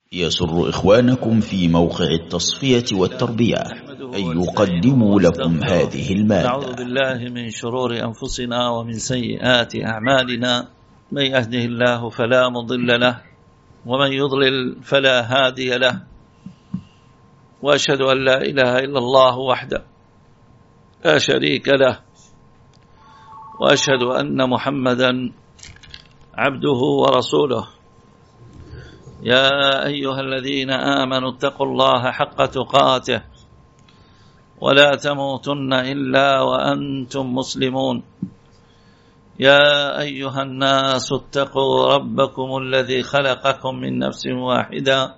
يسر إخوانكم في موقع التصفية والتربية أن يقدموا لكم هذه المادة. نعوذ بالله من شرور أنفسنا ومن سيئات أعمالنا، من يهده الله فلا مضل له ومن يضلل فلا هادي له، وأشهد أن لا إله إلا الله وحده لا شريك له، وأشهد أن محمدا عبده ورسوله. يا أيها الذين آمنوا اتقوا الله حق تقاته ولا تموتن إلا وأنتم مسلمون. يا أيها الناس اتقوا ربكم الذي خلقكم من نفس واحدة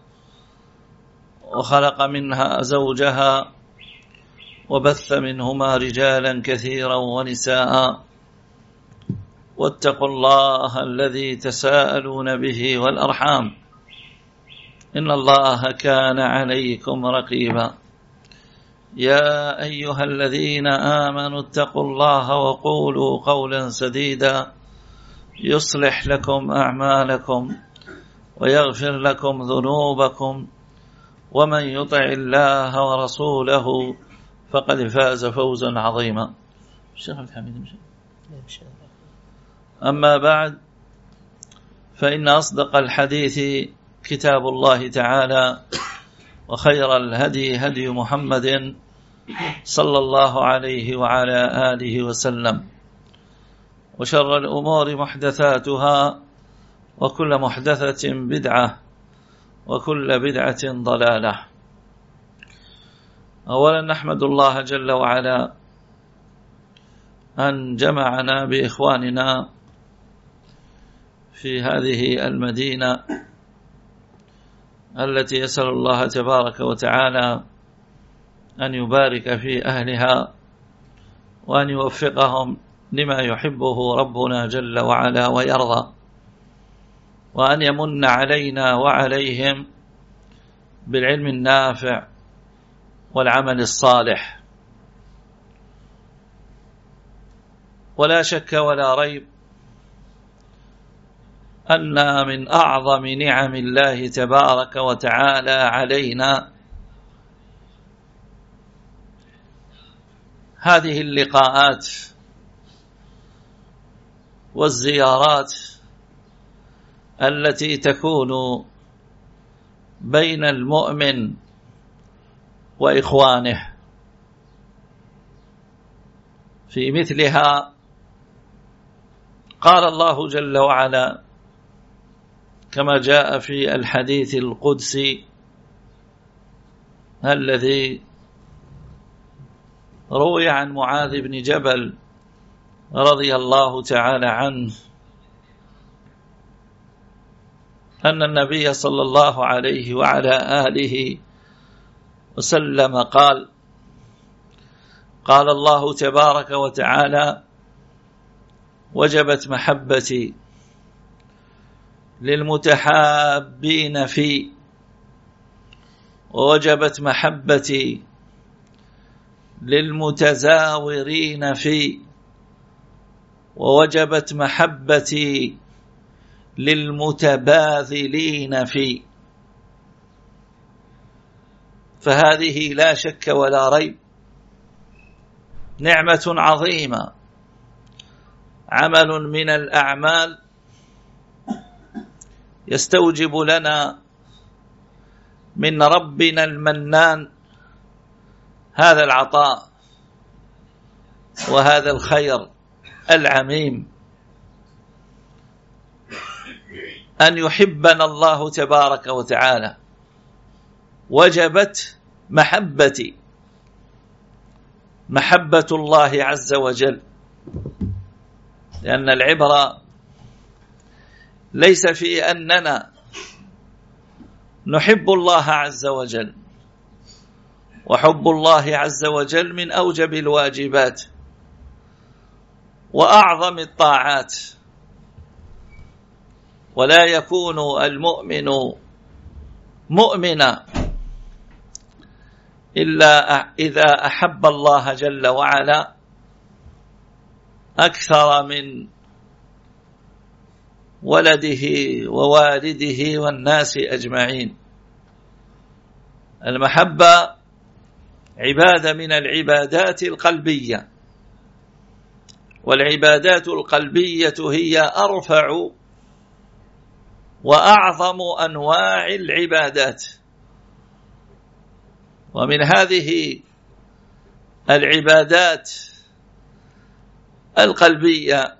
وخلق منها زوجها وبث منهما رجالا كثيرا ونساء، واتقوا الله الذي تساءلون به والأرحام إن الله كان عليكم رقيبا. يا أيها الذين آمنوا اتقوا الله وقولوا قولا سديدا يصلح لكم أعمالكم ويغفر لكم ذنوبكم، ومن يطع الله ورسوله فقد فاز فوزا عظيما. أما بعد، فإن أصدق الحديث كتاب الله تعالى، وخير الهدي هدي محمد صلى الله عليه وعلى آله وسلم، وشر الأمور محدثاتها، وكل محدثة بدعة، وكل بدعة ضلالة. أولا نحمد الله جل وعلا أن جمعنا بإخواننا في هذه المدينة التي يسأل الله تبارك وتعالى أن يبارك في أهلها وأن يوفقهم لما يحبه ربنا جل وعلا ويرضى، وأن يمن علينا وعليهم بالعلم النافع والعمل الصالح. ولا شك ولا ريب أن من أعظم نعم الله تبارك وتعالى علينا هذه اللقاءات والزيارات التي تكون بين المؤمن وإخوانه. في مثلها قال الله جل وعلا كما جاء في الحديث القدسي الذي روي عن معاذ بن جبل رضي الله تعالى عنه أن النبي صلى الله عليه وعلى آله وسلم قال الله تبارك وتعالى: وجبت محبتي للمتحابين في، ووجبت محبتي للمتزاورين في، ووجبت محبتي للمتباذلين في. فهذه لا شك ولا ريب نعمة عظيمة، عمل من الأعمال يستوجب لنا من ربنا المنان هذا العطاء وهذا الخير العميم، أن يحبنا الله تبارك وتعالى. وجبت محبتي، محبة الله عز وجل، لأن العبرة ليس في أننا نحب الله عز وجل، وحب الله عز وجل من أوجب الواجبات وأعظم الطاعات، ولا يكون المؤمن مؤمنا إلا إذا أحب الله جل وعلا أكثر من ولده ووالده والناس أجمعين. المحبة عبادة من العبادات القلبية، والعبادات القلبية هي أرفع وأعظم أنواع العبادات. ومن هذه العبادات القلبية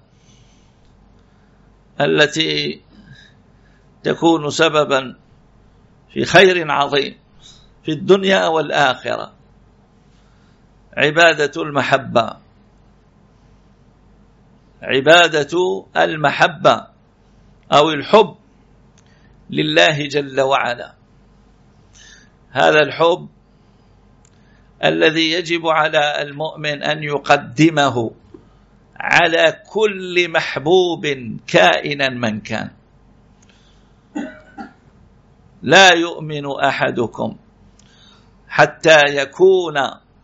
التي تكون سببا في خير عظيم في الدنيا والآخرة عبادة المحبة. عبادة المحبة أو الحب لله جل وعلا، هذا الحب الذي يجب على المؤمن أن يقدمه على كل محبوب كائنا من كان. لا يؤمن أحدكم حتى يكون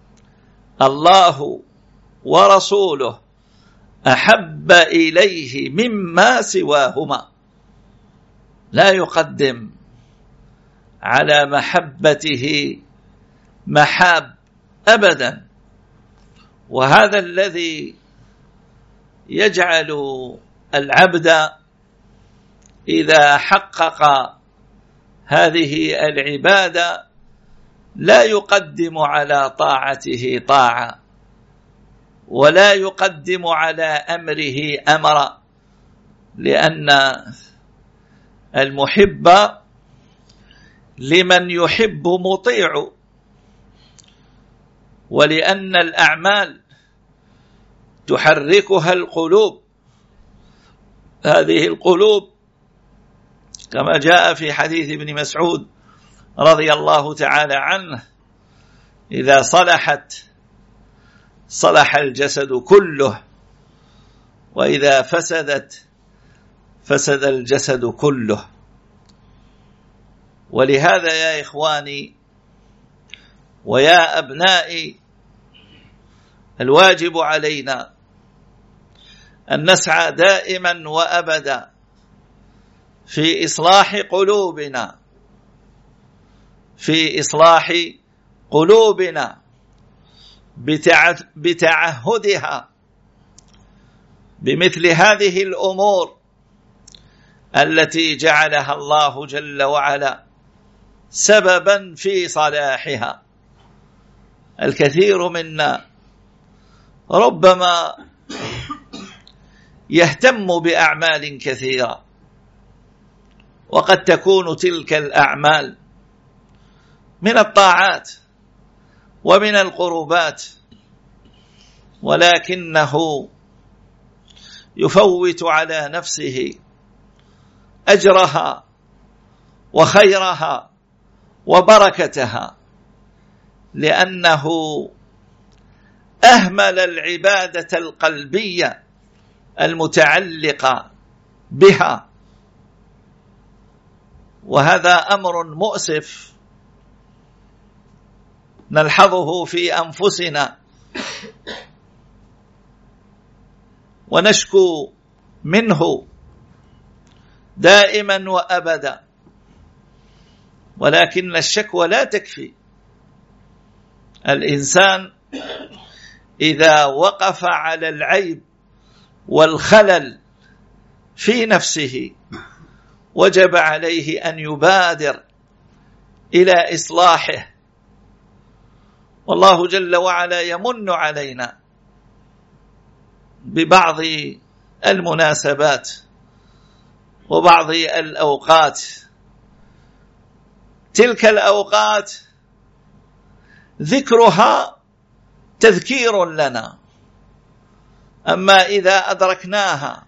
الله ورسوله أحب إليه مما سواهما. لا يقدم على محبته محاب أبدا. وهذا الذي يجعل العبد إذا حقق هذه العبادة لا يقدم على طاعته طاعة، ولا يقدم على أمره أمرا، لأن المحب لمن يحب مطيع، ولأن الأعمال تحركها القلوب. هذه القلوب كما جاء في حديث ابن مسعود رضي الله تعالى عنه: إذا صلحت صلح الجسد كله، وإذا فسدت فسد الجسد كله. ولهذا يا إخواني ويا أبنائي، الواجب علينا أن نسعى دائما وأبدا في إصلاح قلوبنا، في إصلاح قلوبنا بتعهدها بمثل هذه الأمور التي جعلها الله جل وعلا سببا في صلاحها. الكثير منا ربما يهتم بأعمال كثيرة، وقد تكون تلك الأعمال من الطاعات ومن القربات، ولكنه يفوت على نفسه أجرها وخيرها وبركتها، لأنه أهمل العبادة القلبية المتعلقة بها. وهذا أمر مؤسف نلحظه في أنفسنا ونشكو منه دائما وأبدا، ولكن الشكوى لا تكفي. الإنسان إذا وقف على العيب والخلل في نفسه وجب عليه أن يبادر إلى إصلاحه. والله جل وعلا يمن علينا ببعض المناسبات وبعض الأوقات، تلك الأوقات ذكرها تذكير لنا، أما إذا أدركناها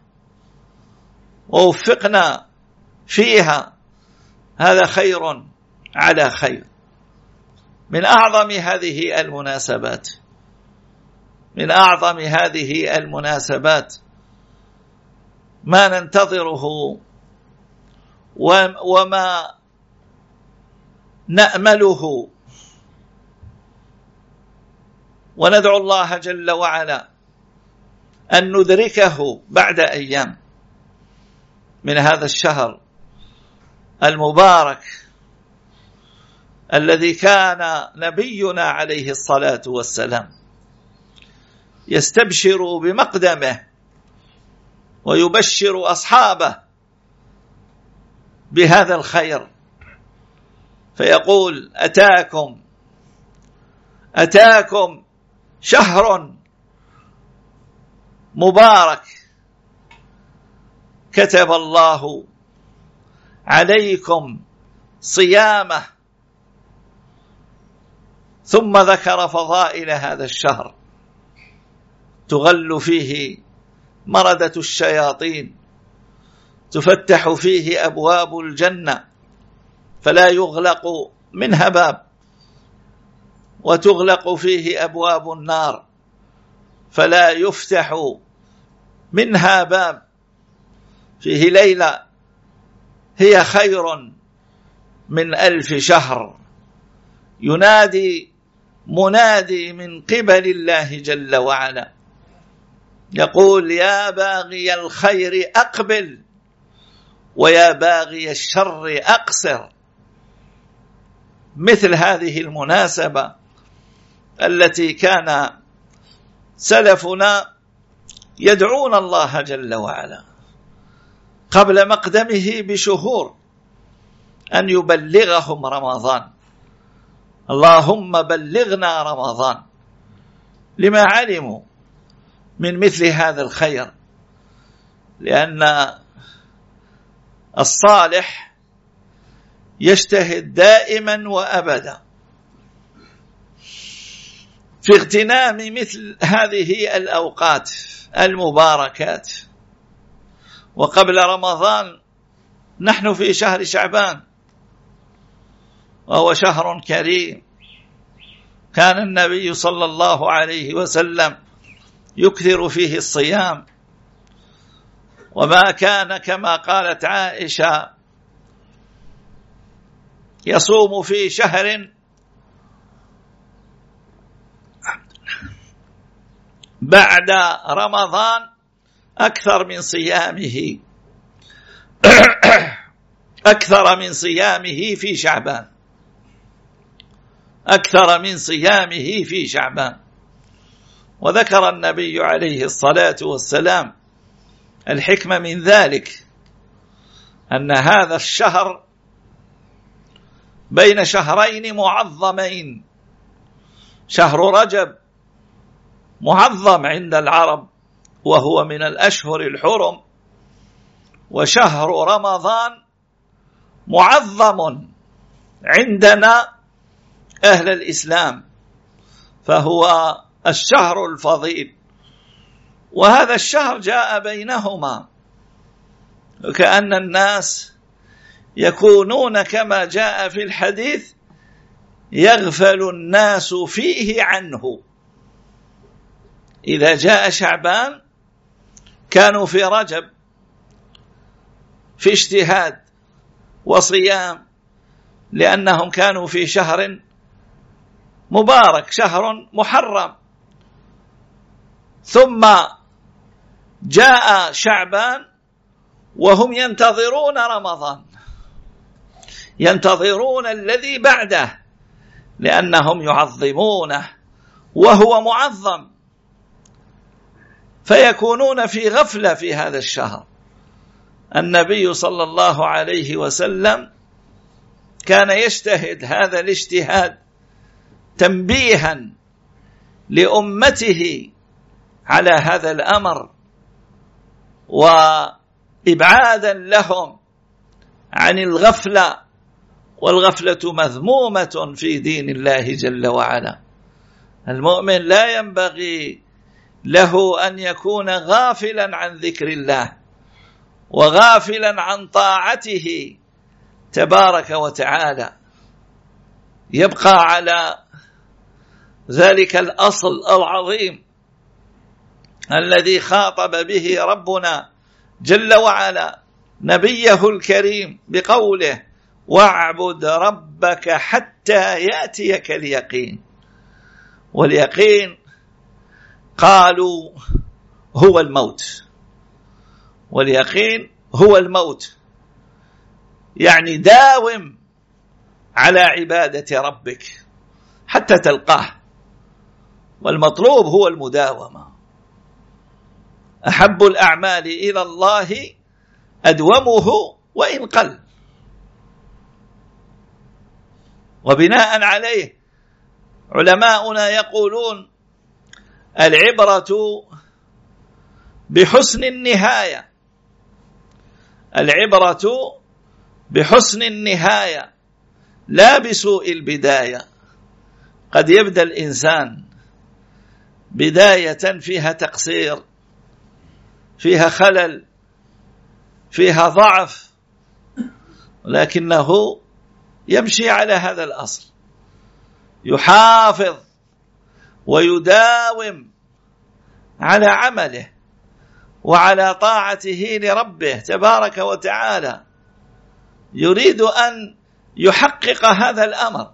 ووفقنا فيها هذا خير على خير. من أعظم هذه المناسبات، من أعظم هذه المناسبات ما ننتظره وما نأمله، وندعو الله جل وعلا أن ندركه بعد أيام من هذا الشهر المبارك الذي كان نبينا عليه الصلاة والسلام يستبشر بمقدمه ويبشر أصحابه بهذا الخير، فيقول: أتاكم شهر مبارك كتب الله عليكم صيامه. ثم ذكر فضائل هذا الشهر: تغل فيه مردة الشياطين، تفتح فيه أبواب الجنة فلا يغلق منها باب، وتغلق فيه أبواب النار فلا يفتح منها باب. فيه ليلة هي خير من 1000 شهر. ينادي منادي من قبل الله جل وعلا يقول: يا باغي الخير أقبل، ويا باغي الشر أقصر. مثل هذه المناسبة التي كان سلفنا يدعون الله جل وعلا قبل مقدمه بشهور أن يبلغهم رمضان: اللهم بلغنا رمضان، لما علموا من مثل هذا الخير، لأن الصالح يجتهد دائما وأبدا في اغتنام مثل هذه الأوقات المباركات. وقبل رمضان نحن في شهر شعبان، وهو شهر كريم. كان النبي صلى الله عليه وسلم يكثر فيه الصيام، وما كان كما قالت عائشة يصوم في شهر بعد رمضان أكثر من صيامه في شعبان، أكثر من صيامه في شعبان. وذكر النبي عليه الصلاة والسلام الحكمة من ذلك، أن هذا الشهر بين شهرين معظمين، شهر رجب معظم عند العرب وهو من الأشهر الحرم، وشهر رمضان معظم عندنا أهل الإسلام، فهو الشهر الفضيل. وهذا الشهر جاء بينهما، وكأن الناس يكونون كما جاء في الحديث يغفل الناس فيه عنه. إذا جاء شعبان كانوا في رجب في اجتهاد وصيام، لأنهم كانوا في شهر مبارك، شهر محرم. ثم جاء شعبان وهم ينتظرون رمضان، ينتظرون الذي بعده، لأنهم يعظمونه وهو معظم، فيكونون في غفلة في هذا الشهر. النبي صلى الله عليه وسلم كان يجتهد هذا الاجتهاد تنبيها لأمته على هذا الأمر، وإبعادا لهم عن الغفلة، والغفلة مذمومة في دين الله جل وعلا. المؤمن لا ينبغي له أن يكون غافلا عن ذكر الله وغافلا عن طاعته تبارك وتعالى، يبقى على ذلك الأصل العظيم الذي خاطب به ربنا جل وعلا نبيه الكريم بقوله: واعبد ربك حتى يأتيك اليقين. واليقين قالوا هو الموت، واليقين هو الموت، يعني داوم على عبادة ربك حتى تلقاه، والمطلوب هو المداومة. أحب الأعمال إلى الله أدومه وإن قل. وبناء عليه علماؤنا يقولون العبرة بحسن النهاية، العبرة بحسن النهاية لا بسوء البداية. قد يبدأ الإنسان بداية فيها تقصير، فيها خلل، فيها ضعف، لكنه يمشي على هذا الأصل، يحافظ ويداوم على عمله وعلى طاعته لربه تبارك وتعالى، يريد أن يحقق هذا الأمر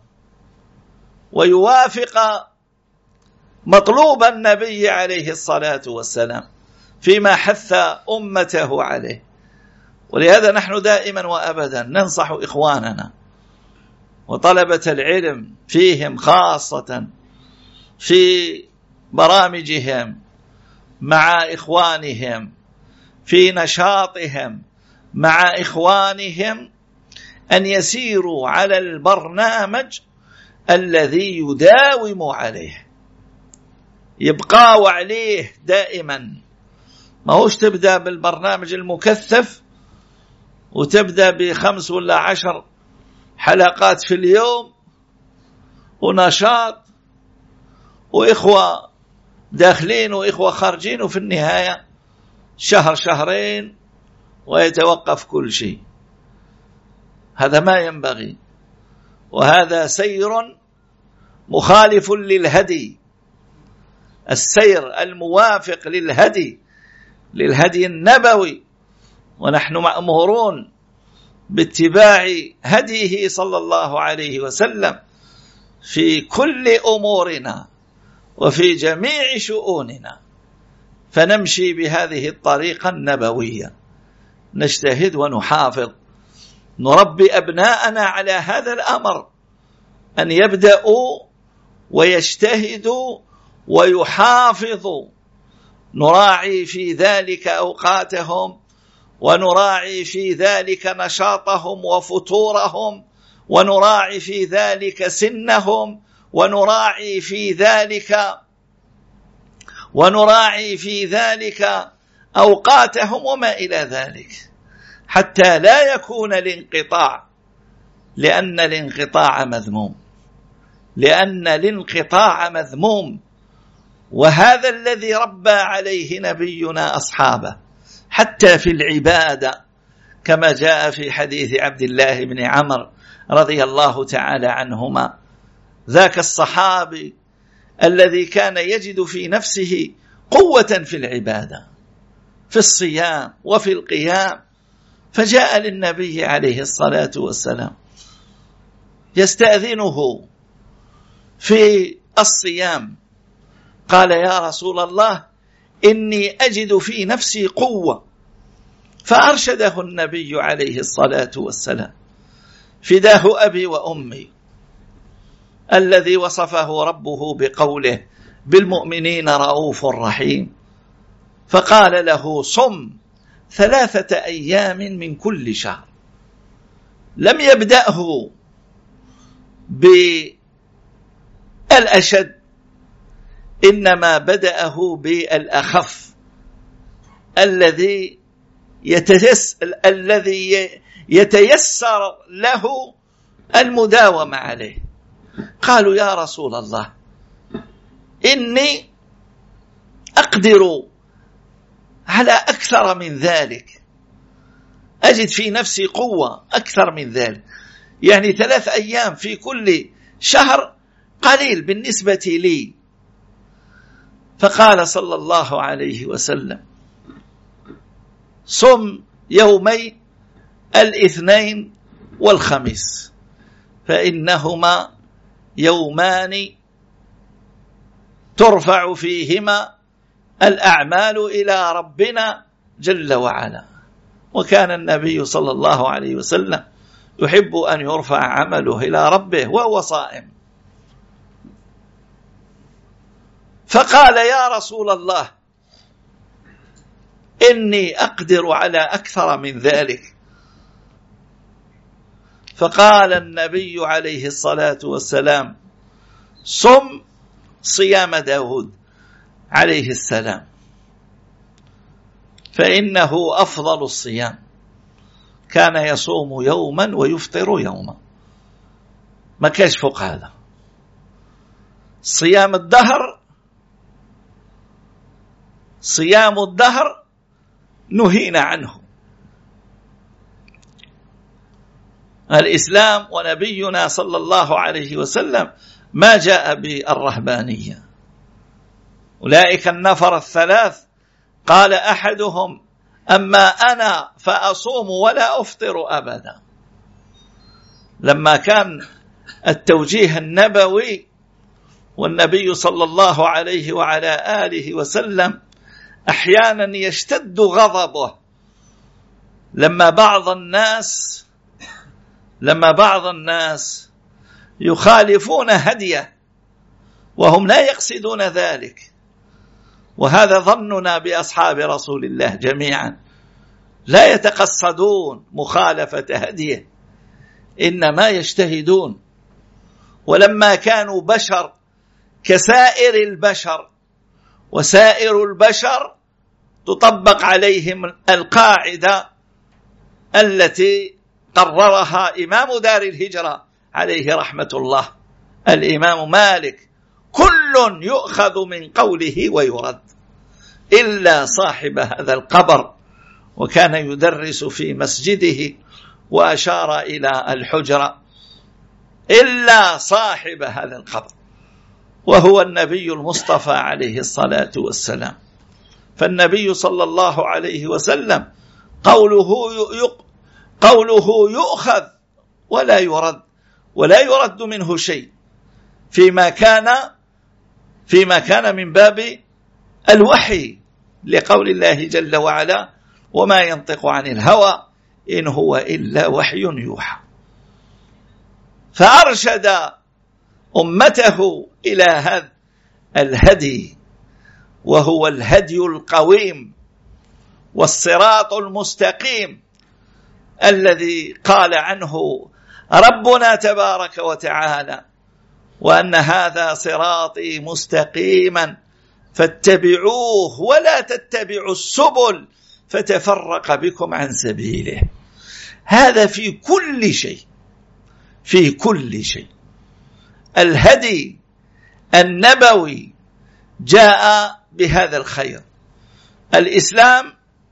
ويوافق مطلوب النبي عليه الصلاة والسلام فيما حث أمته عليه. ولهذا نحن دائما وأبدا ننصح إخواننا وطلبة العلم فيهم خاصة في برامجهم مع إخوانهم، في نشاطهم مع إخوانهم، أن يسيروا على البرنامج الذي يداوم عليه، يبقى عليه دائما. ما هوش تبدأ بالبرنامج المكثف وتبدأ ب5 ولا 10 حلقات في اليوم ونشاط وإخوة داخلين وإخوة خارجين، وفي النهاية شهر شهرين ويتوقف كل شيء. هذا ما ينبغي، وهذا سير مخالف للهدي، السير الموافق للهدي النبوي، ونحن مأمورون باتباع هديه صلى الله عليه وسلم في كل أمورنا وفي جميع شؤوننا، فنمشي بهذه الطريقة النبوية، نجتهد ونحافظ، نربي أبناءنا على هذا الأمر، أن يبدأوا ويجتهدوا ويحافظوا، نراعي في ذلك أوقاتهم، ونراعي في ذلك نشاطهم وفتورهم، ونراعي في ذلك سنهم، ونراعي في ذلك أوقاتهم وما إلى ذلك، حتى لا يكون الانقطاع، لأن الانقطاع مذموم، وهذا الذي ربى عليه نبينا أصحابه حتى في العبادة، كما جاء في حديث عبد الله بن عمرو رضي الله تعالى عنهما، ذاك الصحابي الذي كان يجد في نفسه قوة في العبادة، في الصيام وفي القيام، فجاء للنبي عليه الصلاة والسلام يستأذنه في الصيام، قال: يا رسول الله، إني أجد في نفسي قوة. فأرشده النبي عليه الصلاة والسلام: فداه أبي وأمي، الذي وصفه ربه بقوله: بالمؤمنين رؤوف رحيم، فقال له: صم 3 أيام من كل شهر. لم يبدأه بالأشد، إنما بدأه بالأخف، الذي يتيسر له المداومة عليه. قالوا: يا رسول الله، إني أقدر على أكثر من ذلك، أجد في نفسي قوة أكثر من ذلك، يعني 3 أيام في كل شهر قليل بالنسبة لي. فقال صلى الله عليه وسلم: صم يومي الاثنين والخميس، فإنهما يومان ترفع فيهما الأعمال إلى ربنا جل وعلا. وكان النبي صلى الله عليه وسلم يحب أن يرفع عمله إلى ربه وهو صائم، فقال يا رسول الله إني أقدر على أكثر من ذلك. فقال النبي عليه الصلاة والسلام صم صيام داود عليه السلام فإنه أفضل الصيام، كان يصوم يوما ويفطر يوما. ما كاش فوق هذا. صيام الدهر نهينا عنه. الإسلام ونبينا صلى الله عليه وسلم ما جاء بالرهبانية. أولئك النفر الثلاث قال أحدهم أما أنا فأصوم ولا أفطر أبدا. لما كان التوجيه النبوي والنبي صلى الله عليه وعلى آله وسلم أحيانا يشتد غضبه لما بعض الناس يخالفون هديه وهم لا يقصدون ذلك. وهذا ظننا بأصحاب رسول الله جميعا، لا يتقصدون مخالفة هديه، إنما يجتهدون. ولما كانوا بشر كسائر البشر، وسائر البشر تطبق عليهم القاعدة التي قررها إمام دار الهجرة عليه رحمة الله الإمام مالك: كل يؤخذ من قوله ويرد إلا صاحب هذا القبر. وكان يدرس في مسجده وأشار إلى الحجرة: إلا صاحب هذا القبر، وهو النبي المصطفى عليه الصلاة والسلام. فالنبي صلى الله عليه وسلم قوله يؤخذ ولا يرد، ولا يرد منه شيء فيما كان من باب الوحي، لقول الله جل وعلا: وما ينطق عن الهوى إن هو إلا وحي يوحى. فأرشد أمته إلى هذا الهدي، وهو الهدي القويم والصراط المستقيم الذي قال عنه ربنا تبارك وتعالى: وأن هذا صراطي مستقيما فاتبعوه ولا تتبعوا السبل فتفرق بكم عن سبيله. هذا في كل شيء. الهدي النبوي جاء بهذا الخير. الإسلام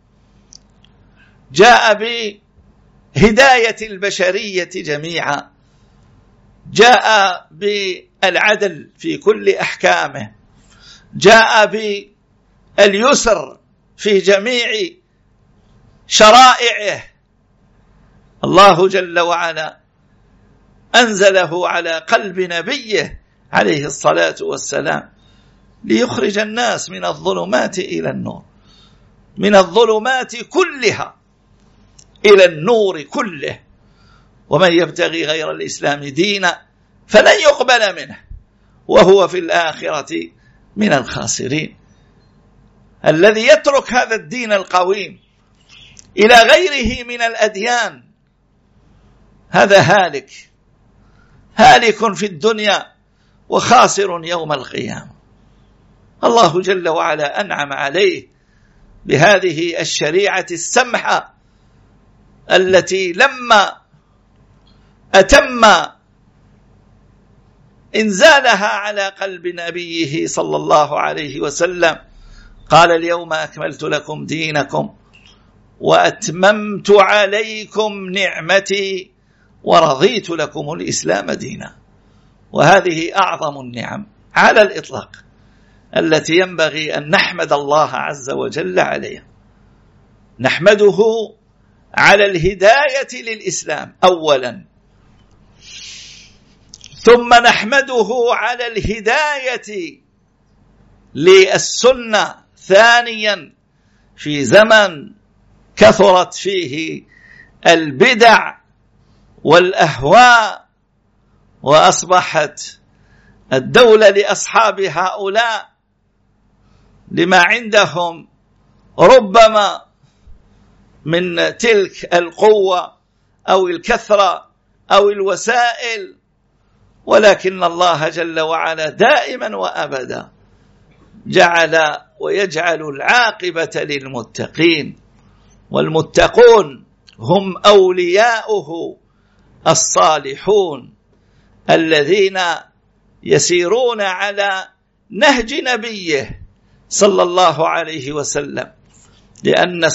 جاء بهداية البشرية جميعا، جاء بالعدل في كل أحكامه، جاء باليسر في جميع شرائعه. الله جل وعلا أنزله على قلب نبيه عليه الصلاة والسلام ليخرج الناس من الظلمات إلى النور، من الظلمات كلها إلى النور كله. ومن يبتغي غير الإسلام دينا فلن يقبل منه وهو في الآخرة من الخاسرين. الذي يترك هذا الدين القويم إلى غيره من الأديان هذا هالك في الدنيا وخاسر يوم القيامة. الله جل وعلا أنعم عليه بهذه الشريعة السمحة التي لما أتم إنزالها على قلب نبيه صلى الله عليه وسلم قال: اليوم أكملت لكم دينكم وأتممت عليكم نعمتي ورضيت لكم الإسلام دينا. وهذه أعظم النعم على الإطلاق التي ينبغي أن نحمد الله عز وجل عليها. نحمده على الهداية للإسلام أولا، ثم نحمده على الهداية للسنة ثانيا، في زمن كثرت فيه البدع والأهواء، وأصبحت الدولة لأصحاب هؤلاء لما عندهم ربما من تلك القوة أو الكثرة أو الوسائل، ولكن الله جل وعلا دائما وأبدا جعل ويجعل العاقبة للمتقين، والمتقون هم أولياؤه الصالحون الذين يسيرون على نهج نبيه صلى الله عليه وسلم، لأن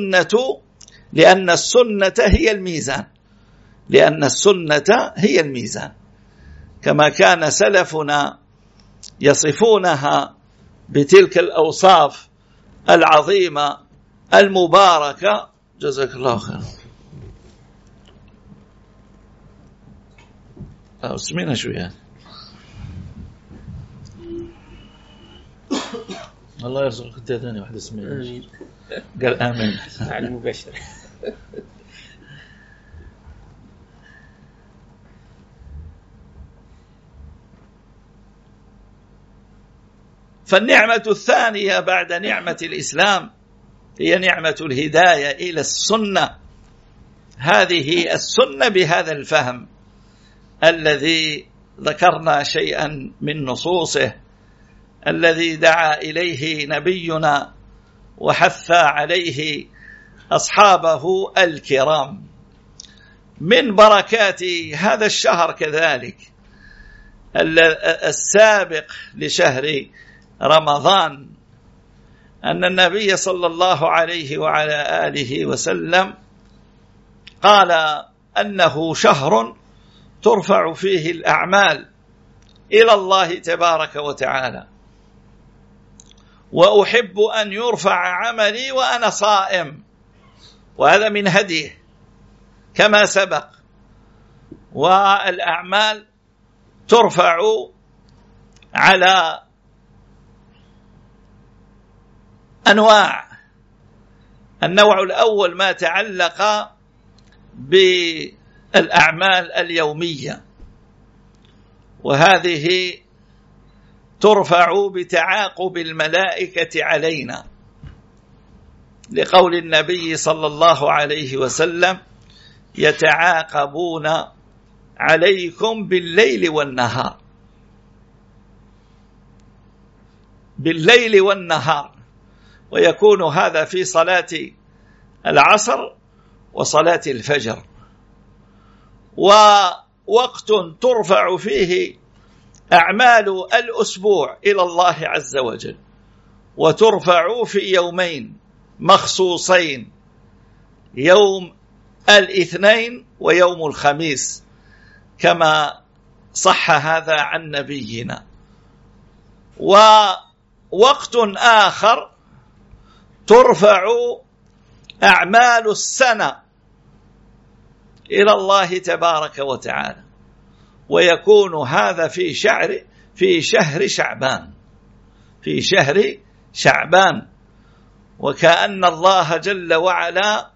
السنة هي الميزان، لأن السنة هي الميزان، كما كان سلفنا يصفونها بتلك الأوصاف العظيمة المباركة. جزاك الله خير. اسمينا شوية. الله يرزقك انت ثاني واحد اسمه قال آمين على المباشر. فالنعمة الثانية بعد نعمة الإسلام هي نعمة الهداية إلى السنة. هذه السنة بهذا الفهم الذي ذكرنا شيئا من نصوصه، الذي دعا إليه نبينا وحث عليه أصحابه الكرام. من بركات هذا الشهر كذلك السابق لشهر رمضان أن النبي صلى الله عليه وعلى آله وسلم قال أنه شهر ترفع فيه الأعمال إلى الله تبارك وتعالى، وأحب أن يرفع عملي وأنا صائم، وهذا من هديه كما سبق. والأعمال ترفع على أنواع. النوع الأول ما تعلق بالأعمال اليومية، وهذه ترفع بتعاقب الملائكة علينا، لقول النبي صلى الله عليه وسلم: يتعاقبون عليكم بالليل والنهار، بالليل والنهار، ويكون هذا في صلاة العصر وصلاة الفجر. ووقت ترفع فيه أعمال الأسبوع إلى الله عز وجل، وترفع في يومين مخصوصين، يوم الاثنين ويوم الخميس، كما صح هذا عن نبينا. ووقت آخر ترفع أعمال السنة إلى الله تبارك وتعالى، ويكون هذا في شهر شعبان، في شهر شعبان. وكأن الله جل وعلا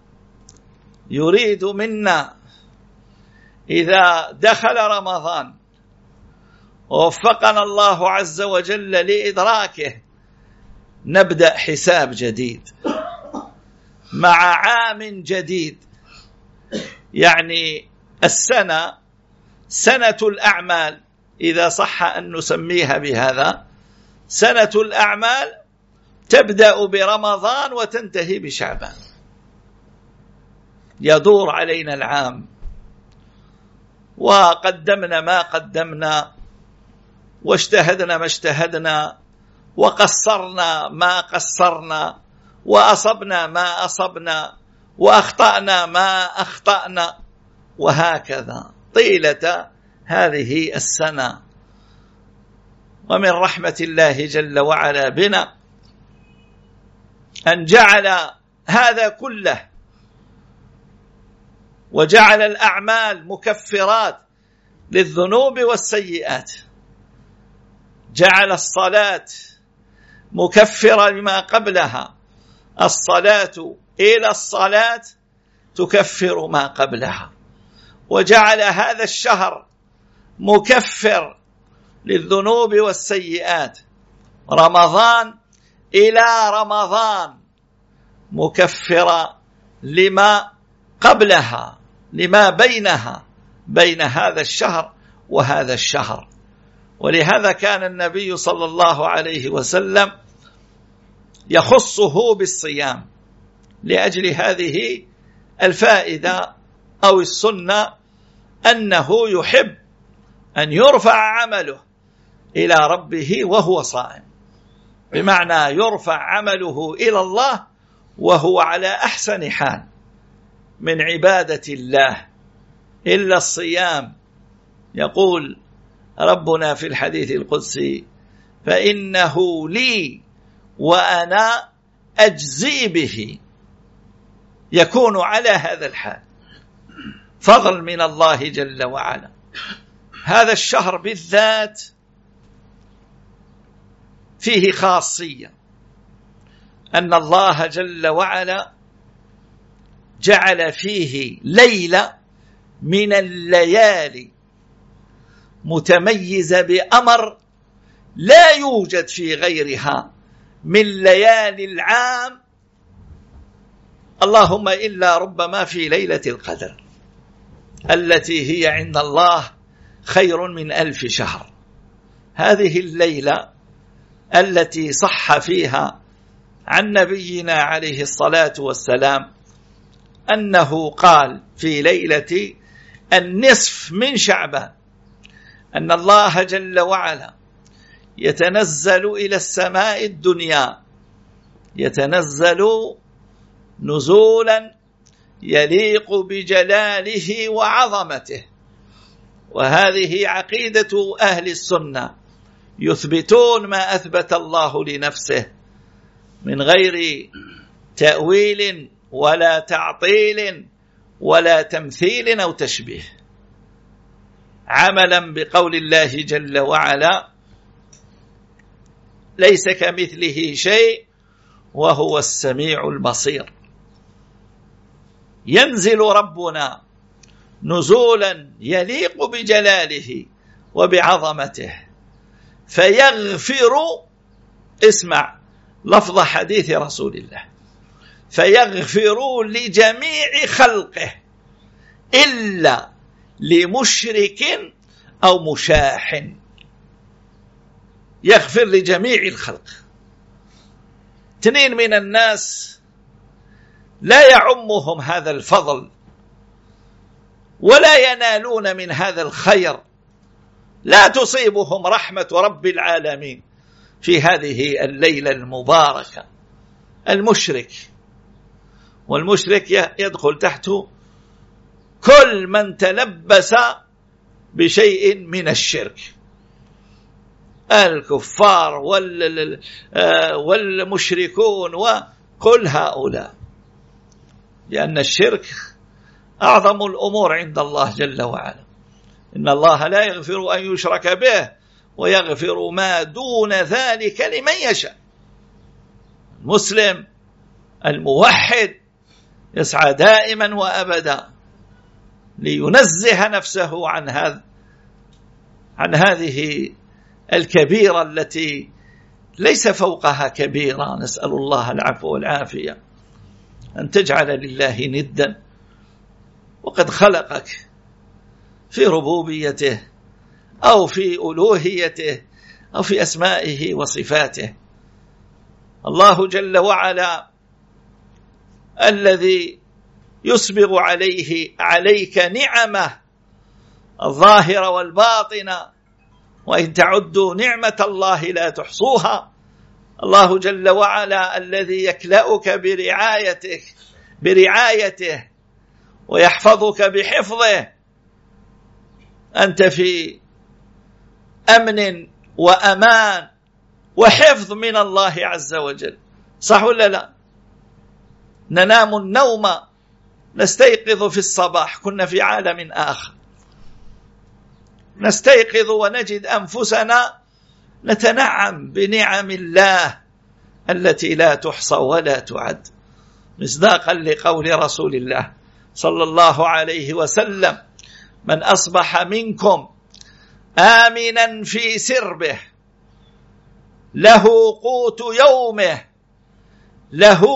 يريد منا إذا دخل رمضان ووفقنا الله عز وجل لإدراكه نبدأ حساب جديد مع عام جديد. يعني السنة سنة الأعمال، إذا صح أن نسميها بهذا، سنة الأعمال تبدأ برمضان وتنتهي بشعبان. يدور علينا العام، وقدمنا ما قدمنا، واجتهدنا ما اجتهدنا، وقصرنا ما قصرنا، وأصبنا ما أصبنا، وأخطأنا ما أخطأنا، وهكذا طيلة هذه السنة. ومن رحمة الله جل وعلا بنا أن جعل هذا كله، وجعل الأعمال مكفرات للذنوب والسيئات. جعل الصلاة مكفرة لما قبلها، الصلاة إلى الصلاة تكفر ما قبلها، وجعل هذا الشهر مكفر للذنوب والسيئات، رمضان إلى رمضان مكفرة لما قبلها، لما بينها، بين هذا الشهر وهذا الشهر. ولهذا كان النبي صلى الله عليه وسلم يخصه بالصيام لأجل هذه الفائدة أو السنة، أنه يحب أن يرفع عمله إلى ربه وهو صائم، بمعنى يرفع عمله إلى الله وهو على أحسن حال من عبادة الله إلا الصيام. يقول ربنا في الحديث القدسي: فإنه لي وأنا أجزي به. يكون على هذا الحال، فضل من الله جل وعلا. هذا الشهر بالذات فيه خاصية، أن الله جل وعلا جعل فيه ليلة من الليالي متميزة بأمر لا يوجد في غيرها من ليالي العام، اللهم إلا ربما في ليلة القدر التي هي عند الله خير من 1000 شهر. هذه الليلة التي صح فيها عن نبينا عليه الصلاة والسلام أنه قال في ليلة النصف من شعبان أن الله جل وعلا يتنزل إلى السماء الدنيا، يتنزل نزولا يليق بجلاله وعظمته. وهذه عقيدة أهل السنة، يثبتون ما أثبت الله لنفسه من غير تأويل ولا تعطيل ولا تمثيل أو تشبيه، عملا بقول الله جل وعلا: ليس كمثله شيء وهو السميع البصير. ينزل ربنا نزولا يليق بجلاله وبعظمته، فيغفر، اسمع لفظ حديث رسول الله، فيغفر لجميع خلقه إلا لمشرك أو مشاح. يغفر لجميع الخلق. 2 من الناس لا يعمهم هذا الفضل ولا ينالون من هذا الخير، لا تصيبهم رحمة رب العالمين في هذه الليلة المباركة: المشرك. والمشرك يدخل تحته كل من تلبس بشيء من الشرك، الكفار والمشركون وكل هؤلاء، لأن الشرك أعظم الأمور عند الله جل وعلا. إن الله لا يغفر أن يشرك به ويغفر ما دون ذلك لمن يشاء. المسلم الموحد يسعى دائما وأبدا لينزه نفسه عن هذه الكبيرة التي ليس فوقها كبيرة. نسأل الله العفو والعافية. أن تجعل لله ندا وقد خلقك في ربوبيته أو في ألوهيته أو في أسمائه وصفاته. الله جل وعلا الذي يسبغ عليك نعمه الظاهرة والباطنة، وإن تعدوا نعمة الله لا تحصوها. الله جل وعلا الذي يكلأك برعايته ويحفظك بحفظه. أنت في أمن وأمان وحفظ من الله عز وجل، صح ولا لا؟ ننام النوم نستيقظ في الصباح، كنا في عالم آخر. نستيقظ ونجد أنفسنا نتنعم بنعم الله التي لا تحصى ولا تعد، مصداقا لقول رسول الله صلى الله عليه وسلم: من أصبح منكم آمنا في سربه له قوت يومه له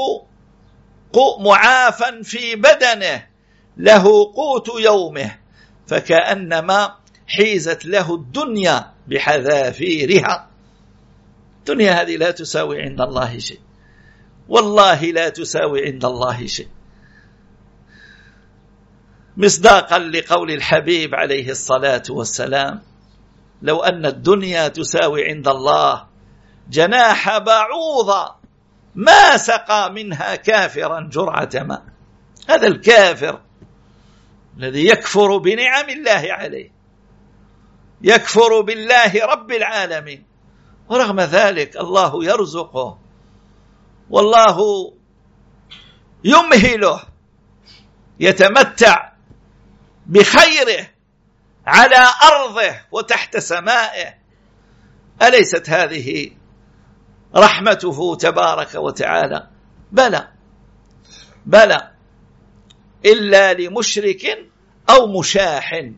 معافا في بدنه له قوت يومه فكأنما حيزت له الدنيا بحذافيرها. الدنيا هذه لا تساوي عند الله شيء، والله لا تساوي عند الله شيء. مصداقا لقول الحبيب عليه الصلاة والسلام: لو أن الدنيا تساوي عند الله جناح بعوضة ما سقى منها كافرا جرعة ماء. هذا الكافر الذي يكفر بنعم الله عليه، يكفر بالله رب العالمين، ورغم ذلك الله يرزقه والله يمهله يتمتع بخيره على أرضه وتحت سمائه. أليست هذه رحمته تبارك وتعالى؟ بلى بلى، إلا لمشرك أو مشاحن.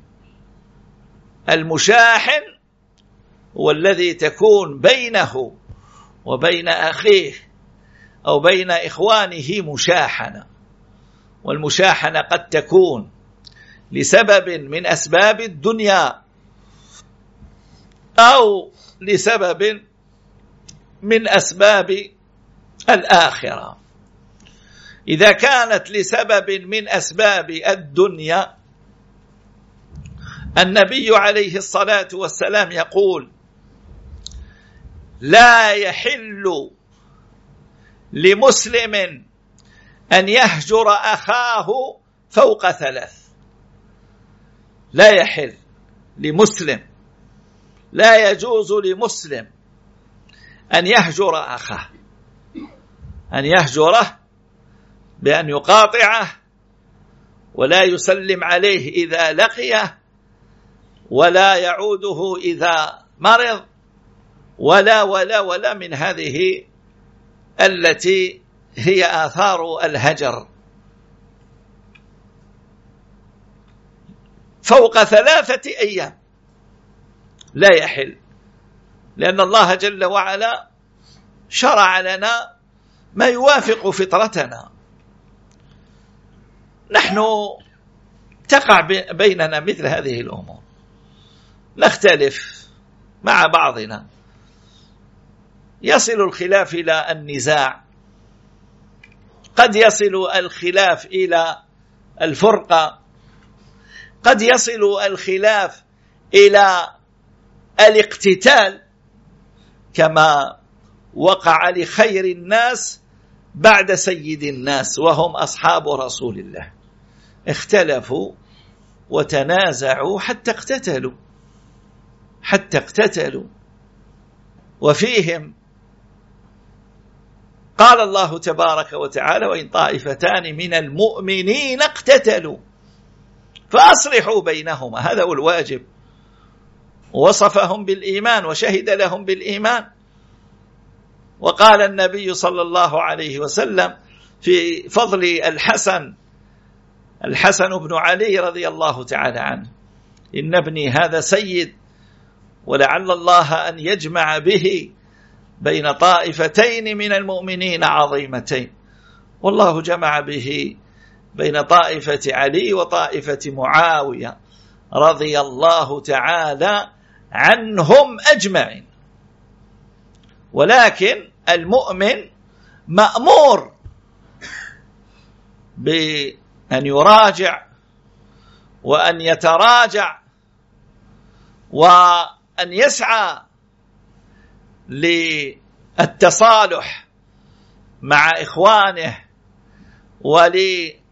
المشاحن هو الذي تكون بينه وبين أخيه أو بين إخوانه مشاحنة، والمشاحنة قد تكون لسبب من أسباب الدنيا أو لسبب من أسباب الآخرة. إذا كانت لسبب من أسباب الدنيا، النبي عليه الصلاة والسلام يقول: لا يحل لمسلم أن يهجر أخاه فوق 3. لا يحل لمسلم، لا يجوز لمسلم أن يهجر أخاه، أن يهجره بأن يقاطعه ولا يسلم عليه إذا لقيه ولا يعوده إذا مرض ولا ولا ولا من هذه التي هي آثار الهجر. فوق 3 أيام لا يحل، لأن الله جل وعلا شرع لنا ما يوافق فطرتنا. نحن تقع بيننا مثل هذه الأمور، نختلف مع بعضنا، يصل الخلاف إلى النزاع، قد يصل الخلاف إلى الفرقة، قد يصل الخلاف إلى الاقتتال، كما وقع لخير الناس بعد سيد الناس وهم أصحاب رسول الله. اختلفوا وتنازعوا حتى اقتتلوا، وفيهم قال الله تبارك وتعالى: وإن طائفتان من المؤمنين اقتتلوا فأصلحوا بينهما. هذا هو الواجب. وصفهم بالإيمان وشهد لهم بالإيمان. وقال النبي صلى الله عليه وسلم في فضل الحسن بن علي رضي الله تعالى عنه: إن ابني هذا سيد، ولعل الله أن يجمع به بين طائفتين من المؤمنين عظيمتين. والله جمع به بين طائفة علي وطائفة معاوية رضي الله تعالى عنهم أجمعين. ولكن المؤمن مأمور بأن يراجع وأن يتراجع وأن يسعى للتصالح مع إخوانه ولتحقيق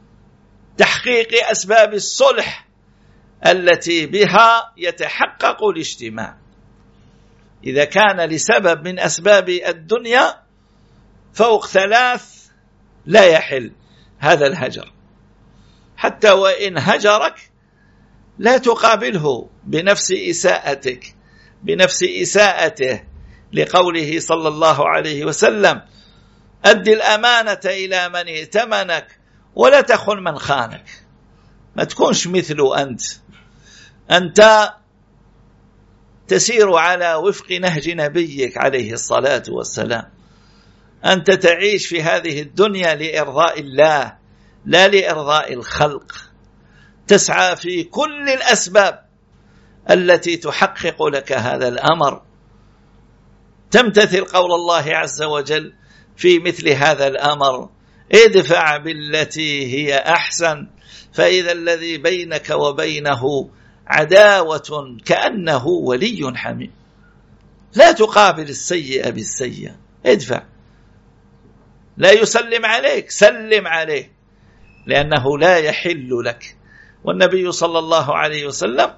أسباب الصلح التي بها يتحقق الاجتماع. إذا كان لسبب من أسباب الدنيا فوق 3 لا يحل هذا الهجر، حتى وإن هجرك لا تقابله بنفس إساءتك بنفس إساءته، لقوله صلى الله عليه وسلم: أد الأمانة إلى من ائتمنك ولا تخن من خانك. ما تكونش مثل أنت تسير على وفق نهج نبيك عليه الصلاة والسلام. أنت تعيش في هذه الدنيا لإرضاء الله لا لإرضاء الخلق، تسعى في كل الأسباب التي تحقق لك هذا الأمر، تمتثل قول الله عز وجل في مثل هذا الأمر: ادفع بالتي هي أحسن فإذا الذي بينك وبينه عداوة كأنه ولي حميم. لا تقابل السيئة بالسيئة، ادفع. لا يسلم عليك، سلم عليه، لأنه لا يحل لك. والنبي صلى الله عليه وسلم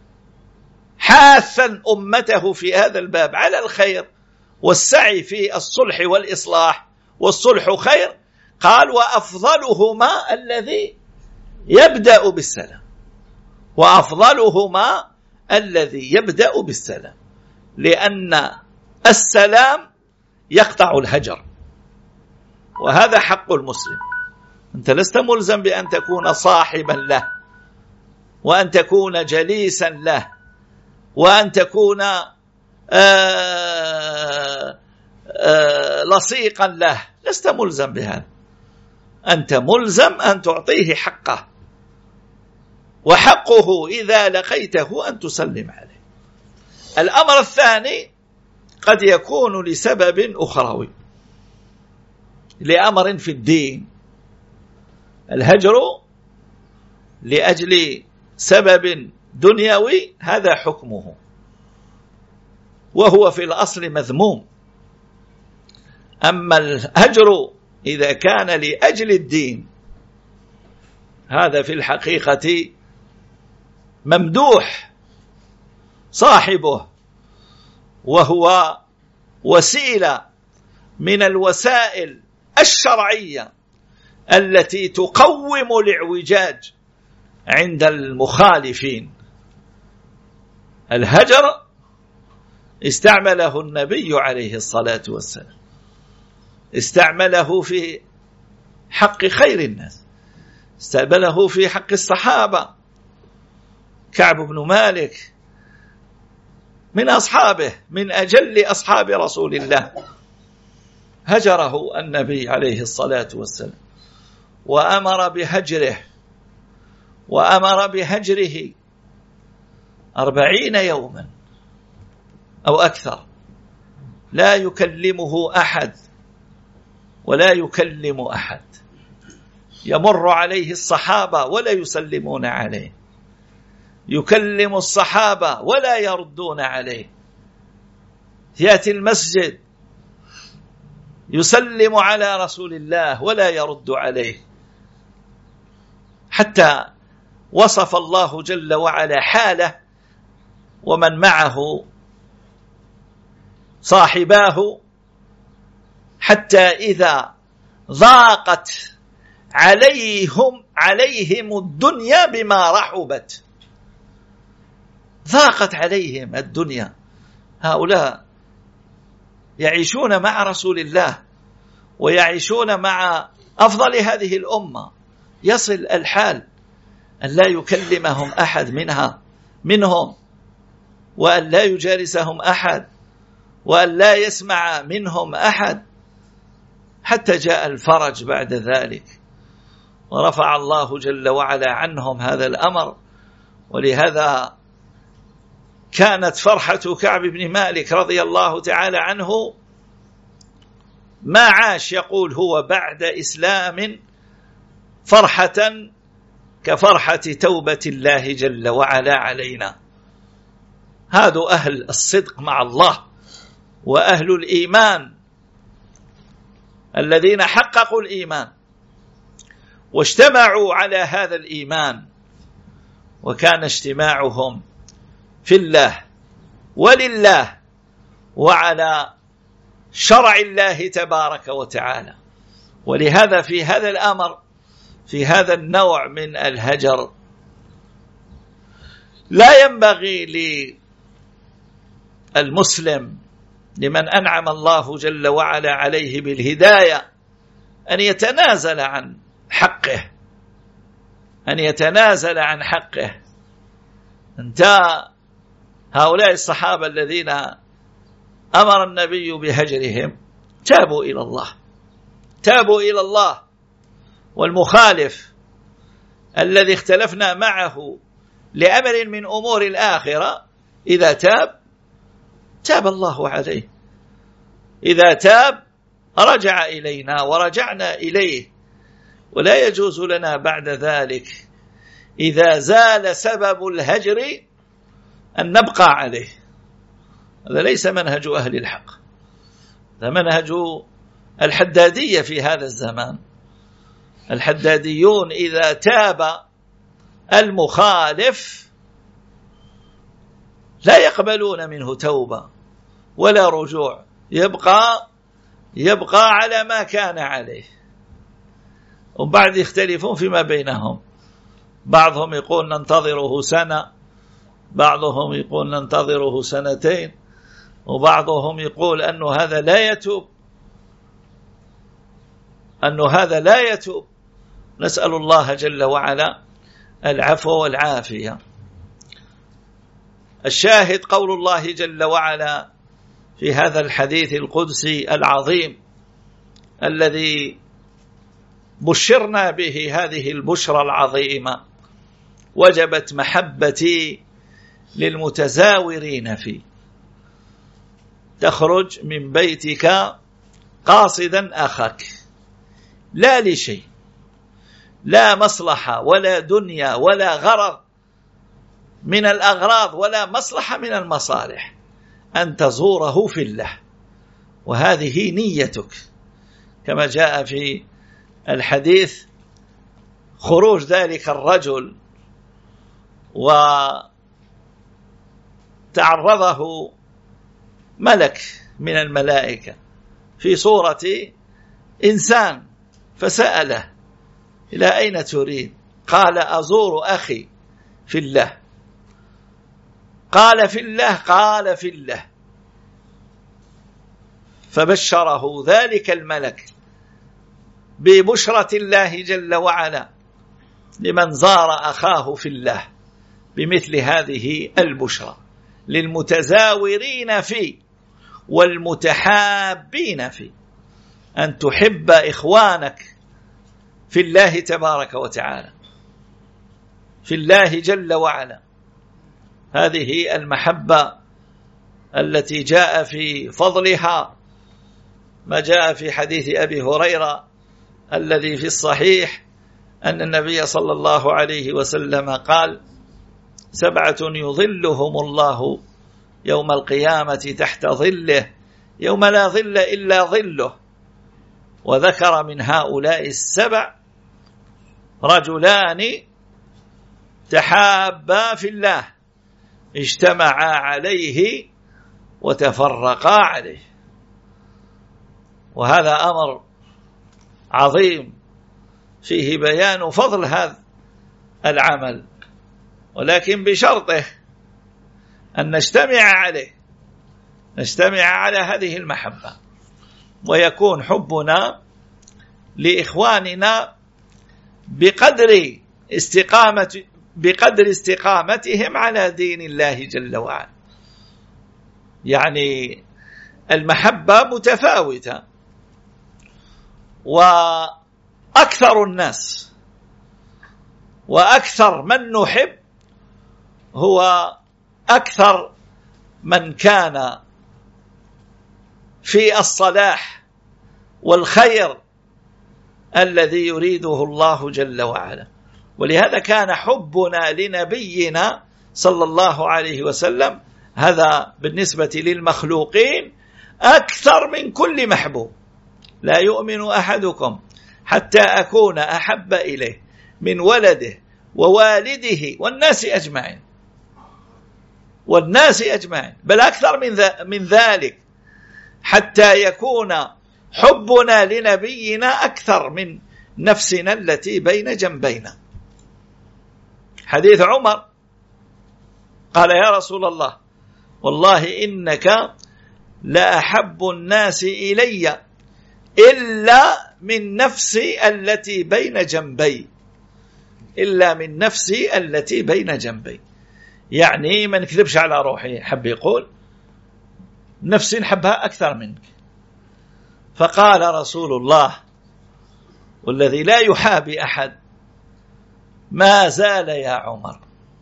حاثا أمته في هذا الباب على الخير والسعي في الصلح والإصلاح، والصلح خير. قال: وأفضلهما الذي يبدأ بالسلام، وأفضلهما الذي يبدأ بالسلام، لأن السلام يقطع الهجر، وهذا حق المسلم. أنت لست ملزم بأن تكون صاحبا له، وأن تكون جليسا له، وأن تكون لصيقا له، لست ملزم بهذا. أنت ملزم أن تعطيه حقه، وحقه إذا لقيته أن تسلم عليه. الأمر الثاني قد يكون لسبب أخروي، لأمر في الدين. الهجر لأجل سبب دنيوي هذا حكمه، وهو في الأصل مذموم. أما الهجر إذا كان لأجل الدين هذا في الحقيقة ممدوح صاحبه، وهو وسيلة من الوسائل الشرعية التي تقوم الاعوجاج عند المخالفين. الهجر استعمله النبي عليه الصلاة والسلام، استعمله في حق خير الناس، استعمله في حق الصحابة. كعب بن مالك من أصحابه، من أجل أصحاب رسول الله، هجره النبي عليه الصلاة والسلام، وأمر بهجره 40 يوما أو أكثر، لا يكلمه أحد ولا يكلم أحد، يمر عليه الصحابة ولا يسلمون عليه، يكلم الصحابة ولا يردون عليه، يأتي المسجد يسلم على رسول الله ولا يرد عليه، حتى وصف الله جل وعلا حاله ومن معه صاحباه: حتى إذا ضاقت عليهم الدنيا بما رحبت. ضاقت عليهم الدنيا، هؤلاء يعيشون مع رسول الله ويعيشون مع أفضل هذه الأمة، يصل الحال أن لا يكلمهم أحد منهم، وأن لا يجالسهم أحد، وأن لا يسمع منهم أحد، حتى جاء الفرج بعد ذلك ورفع الله جل وعلا عنهم هذا الأمر. ولهذا كانت فرحة كعب بن مالك رضي الله تعالى عنه ما عاش يقول هو بعد إسلام فرحة كفرحة توبة الله جل وعلا علينا. هذا أهل الصدق مع الله وأهل الإيمان الذين حققوا الإيمان واجتمعوا على هذا الإيمان، وكان اجتماعهم في الله ولله وعلى شرع الله تبارك وتعالى. ولهذا في هذا الأمر، في هذا النوع من الهجر، لا ينبغي للمسلم لمن أنعم الله جل وعلا عليه بالهداية أن يتنازل عن حقه أن يتنازل عن حقه. انتهى هؤلاء الصحابة الذين أمر النبي بهجرهم تابوا إلى الله، والمخالف الذي اختلفنا معه لأمر من أمور الآخرة إذا تاب الله عليه، إذا تاب رجع إلينا ورجعنا إليه. ولا يجوز لنا بعد ذلك إذا زال سبب الهجر أن نبقى عليه. هذا ليس منهج أهل الحق، هذا منهج الحدادية في هذا الزمان. الحداديون إذا تاب المخالف لا يقبلون منه توبة ولا رجوع، يبقى على ما كان عليه. وبعد يختلفون فيما بينهم، بعضهم يقول ننتظره سنة، بعضهم يقول ننتظره سنتين، وبعضهم يقول أنه هذا لا يتوب. نسأل الله جل وعلا العفو والعافية. الشاهد قول الله جل وعلا في هذا الحديث القدسي العظيم الذي بشرنا به هذه البشرى العظيمة: وجبت محبتي للمتزاورين فيه. تخرج من بيتك قاصدا أخاك لا لشيء، لا مصلحة ولا دنيا ولا غرض من الأغراض ولا مصلحة من المصالح، أن تزوره في الله، وهذه نيتك كما جاء في الحديث: خروج ذلك الرجل وتعرضه ملك من الملائكة في صورة إنسان فسأله: إلى أين تريد؟ قال: أزور أخي في الله. قال: في الله؟ قال: في الله. فبشره ذلك الملك ببشرة الله جل وعلا لمن زار أخاه في الله بمثل هذه البشرى للمتزاورين فيه والمتحابين فيه، أن تحب إخوانك في الله تبارك وتعالى، في الله جل وعلا. هذه المحبة التي جاء في فضلها ما جاء في حديث أبي هريرة الذي في الصحيح أن النبي صلى الله عليه وسلم قال: 7 يظلهم الله يوم القيامة تحت ظله يوم لا ظل إلا ظله. وذكر من هؤلاء 7 رجلان تحابا في الله اجتمعا عليه وتفرقا عليه. وهذا أمر عظيم فيه بيان فضل هذا العمل، ولكن بشرطه أن نجتمع على هذه المحبة، ويكون حبنا لإخواننا بقدر استقامتهم على دين الله جل وعلا. يعني المحبة متفاوتة، وأكثر الناس وأكثر من نحب هو أكثر من كان في الصلاح والخير الذي يريده الله جل وعلا. ولهذا كان حبنا لنبينا صلى الله عليه وسلم هذا بالنسبة للمخلوقين أكثر من كل محبوب. لا يؤمن أحدكم حتى أكون أحب إليه من ولده ووالده والناس أجمعين، بل أكثر من ذلك، حتى يكون حبنا لنبينا أكثر من نفسنا التي بين جنبينا. حديث عمر قال: يا رسول الله والله إنك لأحب الناس إلي إلا من نفسي التي بين جنبي، إلا من نفسي التي بين جنبي. يعني ما نكذبش على روحي، حب يقول نفسي نحبها أكثر منك. فقال رسول الله والذي لا يحابي أحد: ما زال يا عمر.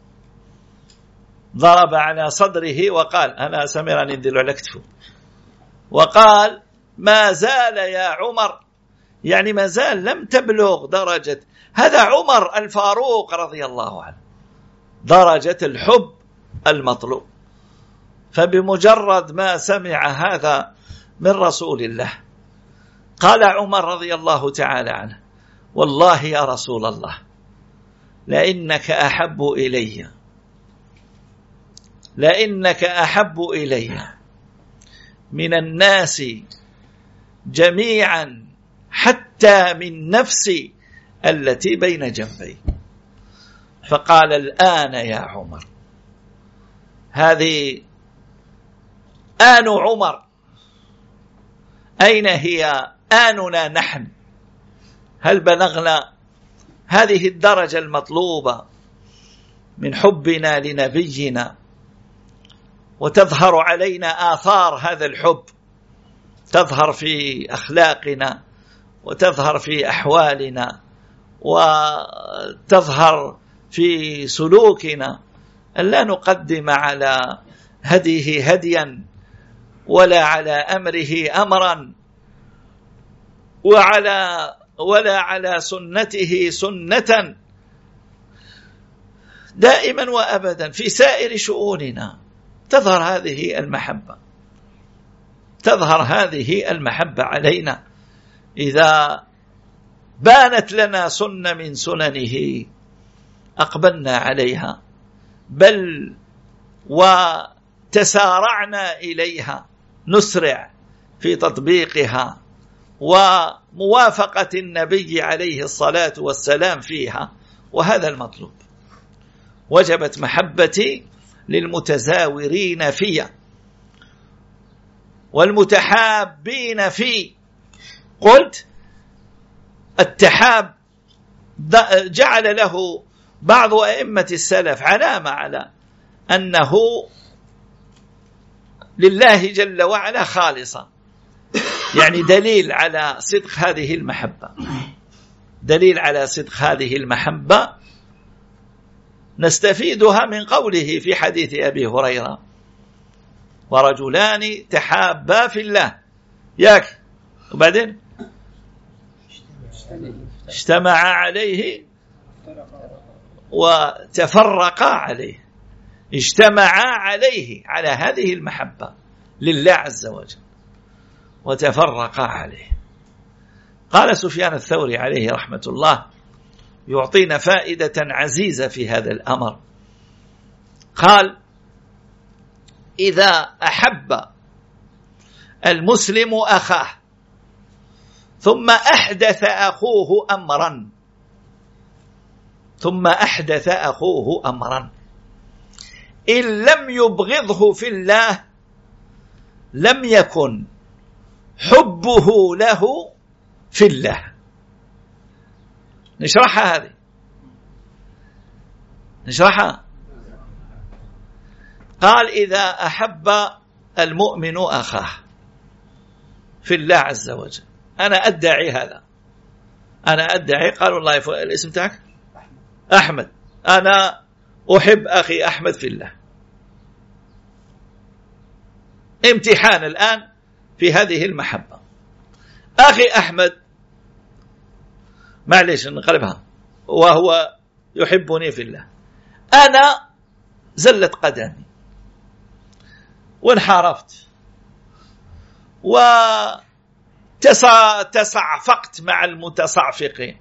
ضرب على صدره وقال، أنا سمير أن يندل على كتفه، وقال: ما زال يا عمر، يعني ما زال، لم تبلغ درجة، هذا عمر الفاروق رضي الله عنه، درجة الحب المطلوب. فبمجرد ما سمع هذا من رسول الله قال عمر رضي الله تعالى عنه: والله يا رسول الله لإنك أحب إلي من الناس جميعا حتى من نفسي التي بين جنبي. فقال: الآن يا عمر، هذه آن عمر، أين هي آننا نحن؟ هل بلغنا هذه الدرجة المطلوبة من حبنا لنبينا وتظهر علينا آثار هذا الحب، تظهر في أخلاقنا وتظهر في أحوالنا وتظهر في سلوكنا، ألا نقدم على هديه هديا ولا على أمره أمرا ولا على سنته سنة، دائما وأبدا في سائر شؤوننا تظهر هذه المحبة علينا. إذا بانت لنا سنة من سننه أقبلنا عليها، بل وتسارعنا إليها، نسرع في تطبيقها وموافقة النبي عليه الصلاة والسلام فيها، وهذا المطلوب. وجبت محبتي للمتزاورين فيها والمتحابين في. قلت التحاب جعل له بعض أئمة السلف علامة على أنه لله جل وعلا خالصا، يعني دليل على صدق هذه المحبة نستفيدها من قوله في حديث أبي هريرة: ورجلان تحابا في الله، ياك، وبعدين اجتمعا عليه وتفرقا عليه. اجتمعا عليه، على هذه المحبة لله عز وجل، وتفرقا عليه. قال سفيان الثوري عليه رحمة الله يعطينا فائدة عزيزة في هذا الأمر، قال: إذا أحب المسلم أخاه ثم أحدث أخوه أمرا إن لم يبغضه في الله لم يكن حبه له في الله. نشرحها. قال: إذا أحب المؤمن أخاه في الله عز وجل، أنا أدعي هذا، قالوا الله الاسم تاعك أحمد، أنا أحب أخي أحمد في الله. امتحان الآن في هذه المحبة. أخي أحمد، معليش نقلبها، وهو يحبني في الله، أنا زلت قدمي وانحرفت وتصعفقت مع المتصعفقين،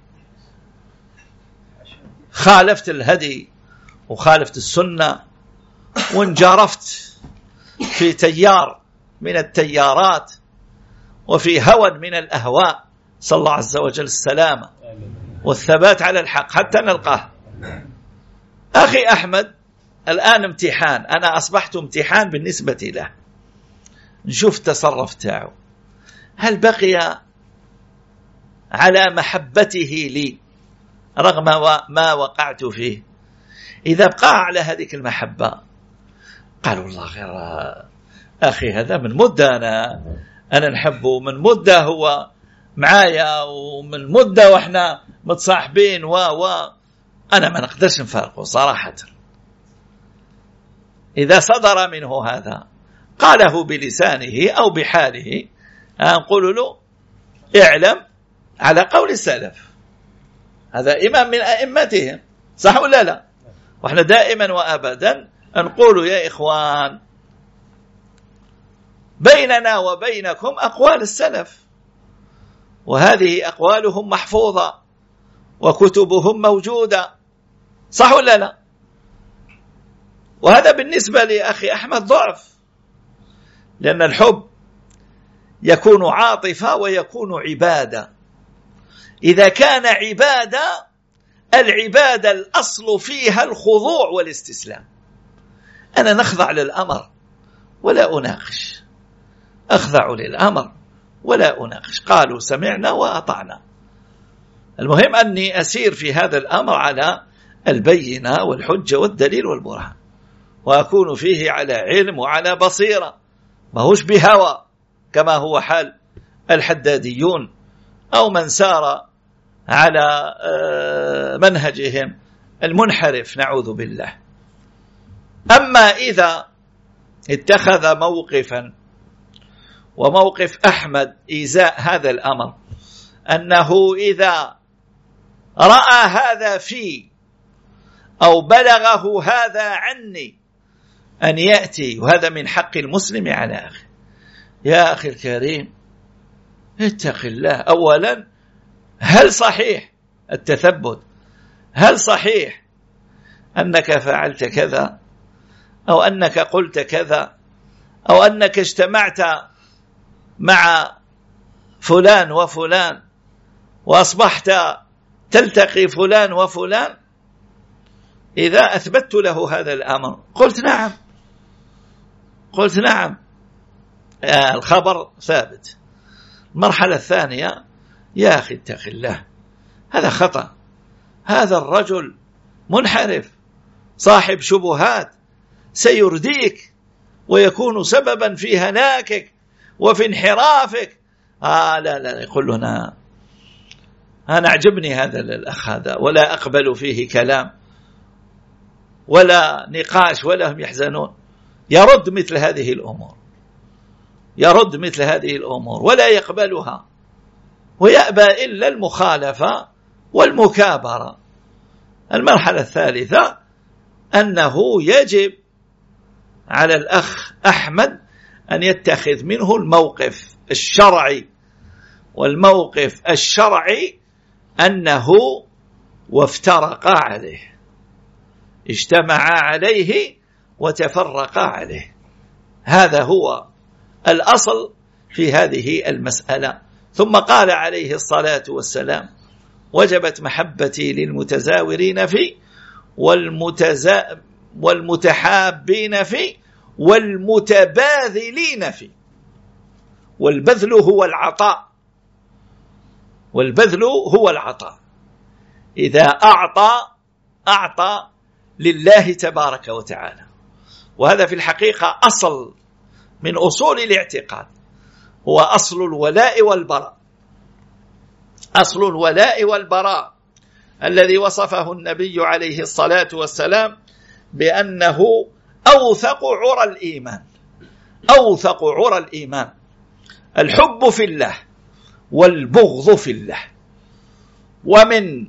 خالفت الهدي وخالفت السنة وانجرفت في تيار من التيارات وفي هوى من الأهواء، صلى الله عز وجل السلامة والثبات على الحق حتى نلقاه. أخي أحمد الآن امتحان، أنا أصبحت امتحان بالنسبة له، نشوف التصرف تاعه، هل بقي على محبته لي رغم ما وقعت فيه. إذا بقى على هذه المحبة قالوا الله غير أخي هذا من مدة أنا نحبه، من مدة هو معايا، ومن مدة وإحنا متصاحبين أنا ما نقدرش نفارقه صراحة. إذا صدر منه هذا قاله بلسانه أو بحاله، نقول له اعلم على قول السلف، هذا إمام من أئمتهم، صح ولا لا؟ وإحنا دائما وأبدا نقول يا إخوان بيننا وبينكم أقوال السلف، وهذه أقوالهم محفوظة وكتبهم موجودة، صح ولا لا؟ وهذا بالنسبة لأخي أحمد ضعف، لأن الحب يكون عاطفة ويكون عبادة. إذا كان عبادة، العبادة الأصل فيها الخضوع والاستسلام. أنا نخضع للأمر ولا أناقش، أخضع للأمر ولا أناقش، قالوا سمعنا وأطعنا. المهم أني أسير في هذا الأمر على البينة والحجة والدليل والبرهان، وأكون فيه على علم وعلى بصيرة، ما هوش بهوى كما هو حال الحداديون أو من سار على منهجهم المنحرف، نعوذ بالله. أما إذا اتخذ موقفا، وموقف أحمد إزاء هذا الأمر أنه إذا رأى هذا في أو بلغه هذا عني أن يأتي، وهذا من حق المسلم على أخي. يا أخي الكريم اتق الله. أولا، هل صحيح التثبت؟ هل صحيح أنك فعلت كذا، أو أنك قلت كذا، أو أنك اجتمعت مع فلان وفلان وأصبحت تلتقي فلان وفلان؟ إذا أثبت له هذا الأمر قلت نعم، الخبر ثابت. المرحلة الثانية، يا أخي اتق الله، هذا خطأ، هذا الرجل منحرف صاحب شبهات، سيرديك ويكون سببا في هلاكك وفي انحرافك. لا يقول لنا أنا أعجبني هذا الأخ هذا، ولا أقبل فيه كلام ولا نقاش ولا هم يحزنون. يرد مثل هذه الأمور ولا يقبلها، ويأبى إلا المخالفة والمكابرة. المرحلة الثالثة أنه يجب على الأخ أحمد أن يتخذ منه الموقف الشرعي، والموقف الشرعي أنه وافترقا عليه، اجتمعا عليه وتفرقا عليه. هذا هو الأصل في هذه المسألة. ثم قال عليه الصلاة والسلام: وجبت محبتي للمتزاورين فيه والمتحابين فيه والمتباذلين فيه. والبذل هو العطاء. إذا أعطى لله تبارك وتعالى. وهذا في الحقيقة أصل من أصول الاعتقاد، هو أصل الولاء والبراء الذي وصفه النبي عليه الصلاة والسلام بأنه أوثق عرى الإيمان، الحب في الله والبغض في الله. ومن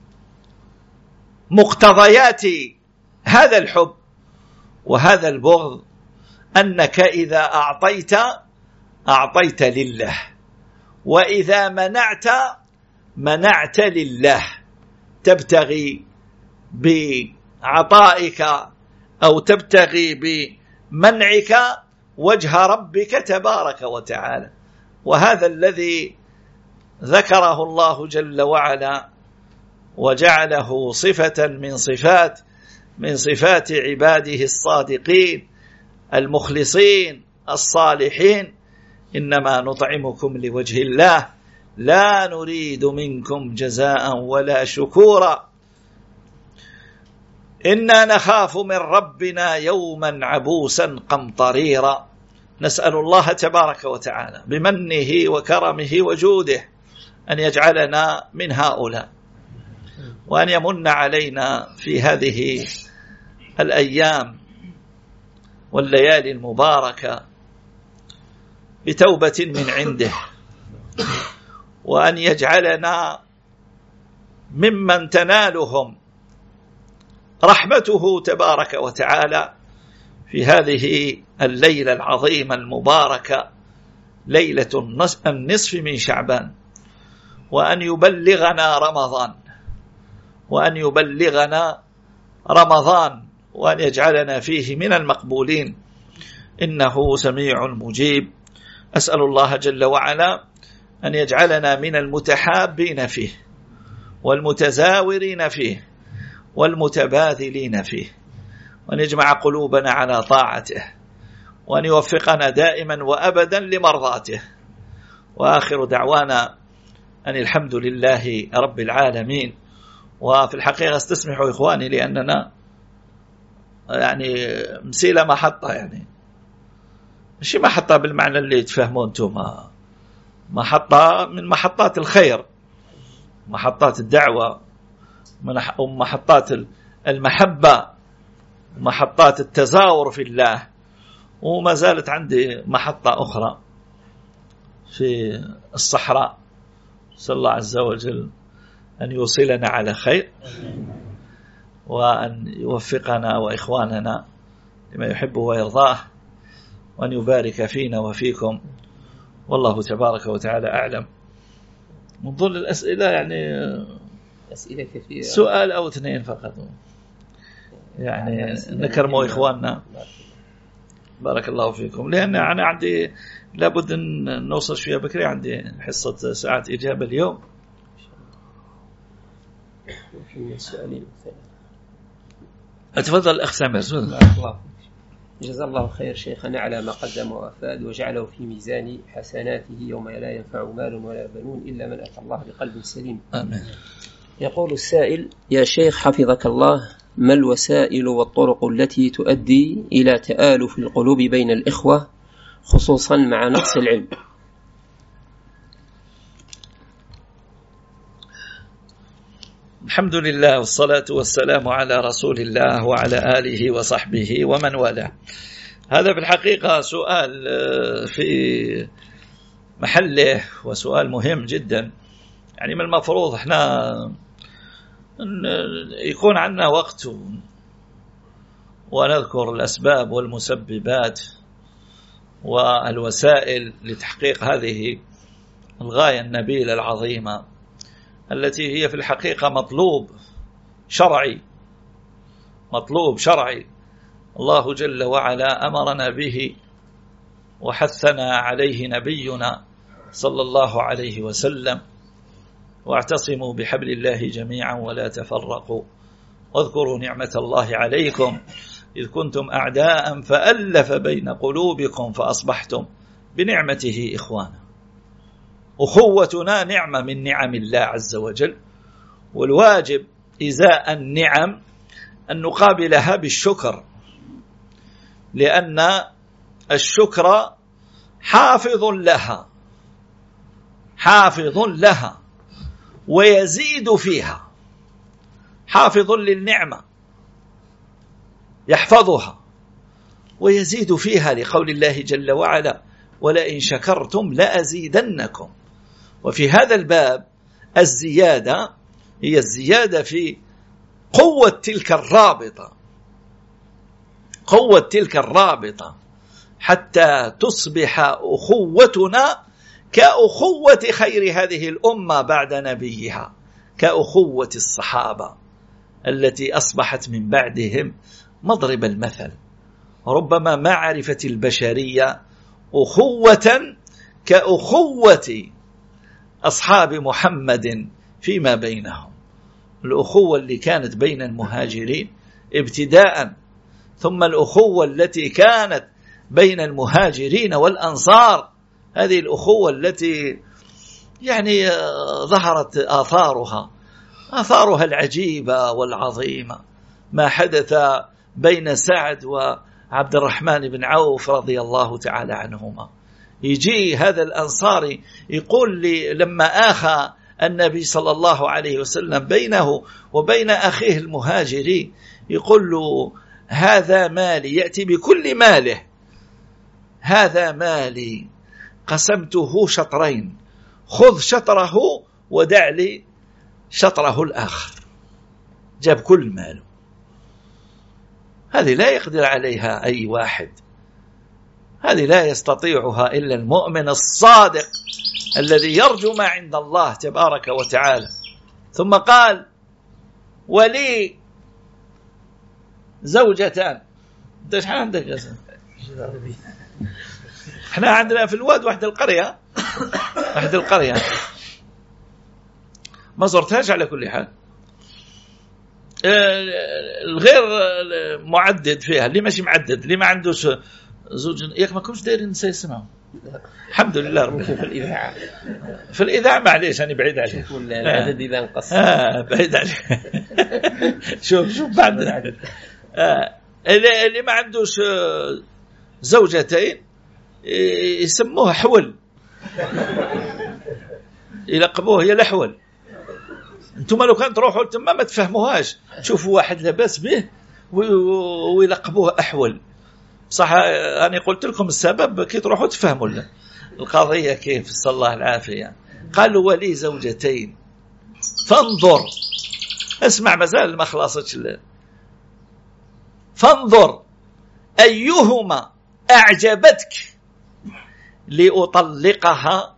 مقتضيات هذا الحب وهذا البغض أنك إذا أعطيت لله، وإذا منعت لله، تبتغي بعطائك أو تبتغي بمنعك وجه ربك تبارك وتعالى. وهذا الذي ذكره الله جل وعلا وجعله صفة من صفات عباده الصادقين المخلصين الصالحين: إنما نطعمكم لوجه الله لا نريد منكم جزاء ولا شكورا إنا نخاف من ربنا يوما عبوسا قمطريرا. نسأل الله تبارك وتعالى بمنه وكرمه وجوده أن يجعلنا من هؤلاء، وأن يمن علينا في هذه الأيام والليالي المباركة بتوبة من عنده، وأن يجعلنا ممن تنالهم رحمته تبارك وتعالى في هذه الليلة العظيمة المباركة، ليلة النصف من شعبان، وأن يبلغنا رمضان وأن يجعلنا فيه من المقبولين، إنه سميع مجيب. أسأل الله جل وعلا أن يجعلنا من المتحابين فيه والمتزاورين فيه والمتباذلين فيه، وأن يجمع قلوبنا على طاعته، وأن يوفقنا دائما وأبدا لمرضاته. وآخر دعوانا أن الحمد لله رب العالمين. وفي الحقيقة استسمحوا إخواني لأننا يعني مسيلة محطة، يعني مش محطة بالمعنى اللي تفهمون انتم، محطة من محطات الخير، محطات الدعوة، ومحطات المحبة، ومحطات التزاور في الله. وما زالت عندي محطة أخرى في الصحراء، نسأل الله عز وجل أن يوصلنا على خير، وأن يوفقنا وإخواننا لما يحبه ويرضاه، وأن يبارك فينا وفيكم، والله تبارك وتعالى أعلم. من ضمن الأسئلة يعني أسئلة كثيرة، سؤال أو اثنين فقط يعني نكرموا إخواننا. بارك الله فيكم، لأن أنا عندي لابد أن نوصل شوية بكري، عندي حصة ساعات إجابة اليوم. أتفضل الأخ سامر. جزا الله خير شيخنا على ما قدم وأفاد، وجعله في ميزان حسناته يوم لا ينفع مال ولا بنون إلا من أتى الله بقلب سليم. آمين. يقول السائل: يا شيخ حفظك الله، ما الوسائل والطرق التي تؤدي إلى تآلف القلوب بين الإخوة خصوصا مع نقص العلم؟ الحمد لله والصلاة والسلام على رسول الله وعلى آله وصحبه ومن والاه. هذا في الحقيقة سؤال في محله وسؤال مهم جدا. يعني من المفروض احنا يكون عندنا وقت ونذكر الأسباب والمسببات والوسائل لتحقيق هذه الغاية النبيلة العظيمة التي هي في الحقيقة مطلوب شرعي الله جل وعلا أمرنا به وحثنا عليه نبينا صلى الله عليه وسلم: واعتصموا بحبل الله جميعا ولا تفرقوا واذكروا نعمة الله عليكم إذ كنتم أعداء فألف بين قلوبكم فأصبحتم بنعمته إخوانا. أخوتنا نعمة من نعم الله عز وجل، والواجب إزاء النعم أن نقابلها بالشكر، لأن الشكر حافظ لها ويزيد فيها، حافظ للنعمة يحفظها ويزيد فيها، لقول الله جل وعلا: ولئن شكرتم لأزيدنكم. وفي هذا الباب الزيادة هي الزيادة في قوة تلك الرابطة حتى تصبح أخوتنا كأخوة خير هذه الأمة بعد نبيها، كأخوة الصحابة التي أصبحت من بعدهم مضرب المثل. ربما ما عرفت البشرية أخوة كأخوة أصحاب محمد فيما بينهم، الأخوة اللي كانت بين المهاجرين ابتداء، ثم الأخوة التي كانت بين المهاجرين والأنصار، هذه الأخوة التي يعني ظهرت آثارها العجيبة والعظيمة، ما حدث بين سعد وعبد الرحمن بن عوف رضي الله تعالى عنهما. يجي هذا الأنصاري يقول لي لما آخى النبي صلى الله عليه وسلم بينه وبين أخيه المهاجري، يقول له هذا مالي، يأتي بكل ماله، هذا مالي قسمته شطرين، خذ شطره ودع لي شطره الآخر. جاب كل ماله. هذه لا يقدر عليها أي واحد، هذه لا يستطيعها إلا المؤمن الصادق الذي يرجو ما عند الله تبارك وتعالى. ثم قال ولي زوجتان. انت ايش عندك يا سيدي؟ احنا عندنا في الواد واحد القرية ما زرتهاش على كل حال، الغير معدد فيها، اللي ماشي معدد، اللي ما عندوش زوج ياك ما كنتش دايرين نساء يسمعوا. الحمد لله ربنا في الإذاعة معليش أنا بعيد عليه، العدد إذا انقص بعيد عليه. شوف بعد العدد اللي ما عندوش زوجتين يسموها حول، يلقبوها هي الأحول. انتم لو كان تروحوا تما ما تفهموهاش، تشوفوا واحد لاباس به ويلقبوه أحول. صح أنا قلت لكم السبب كي تروحوا تفهموا القضية كيف. صلى الله العافية. قالوا ولي زوجتين فانظر، اسمع مازال ما خلصتش، فانظر أيهما أعجبتك لأطلقها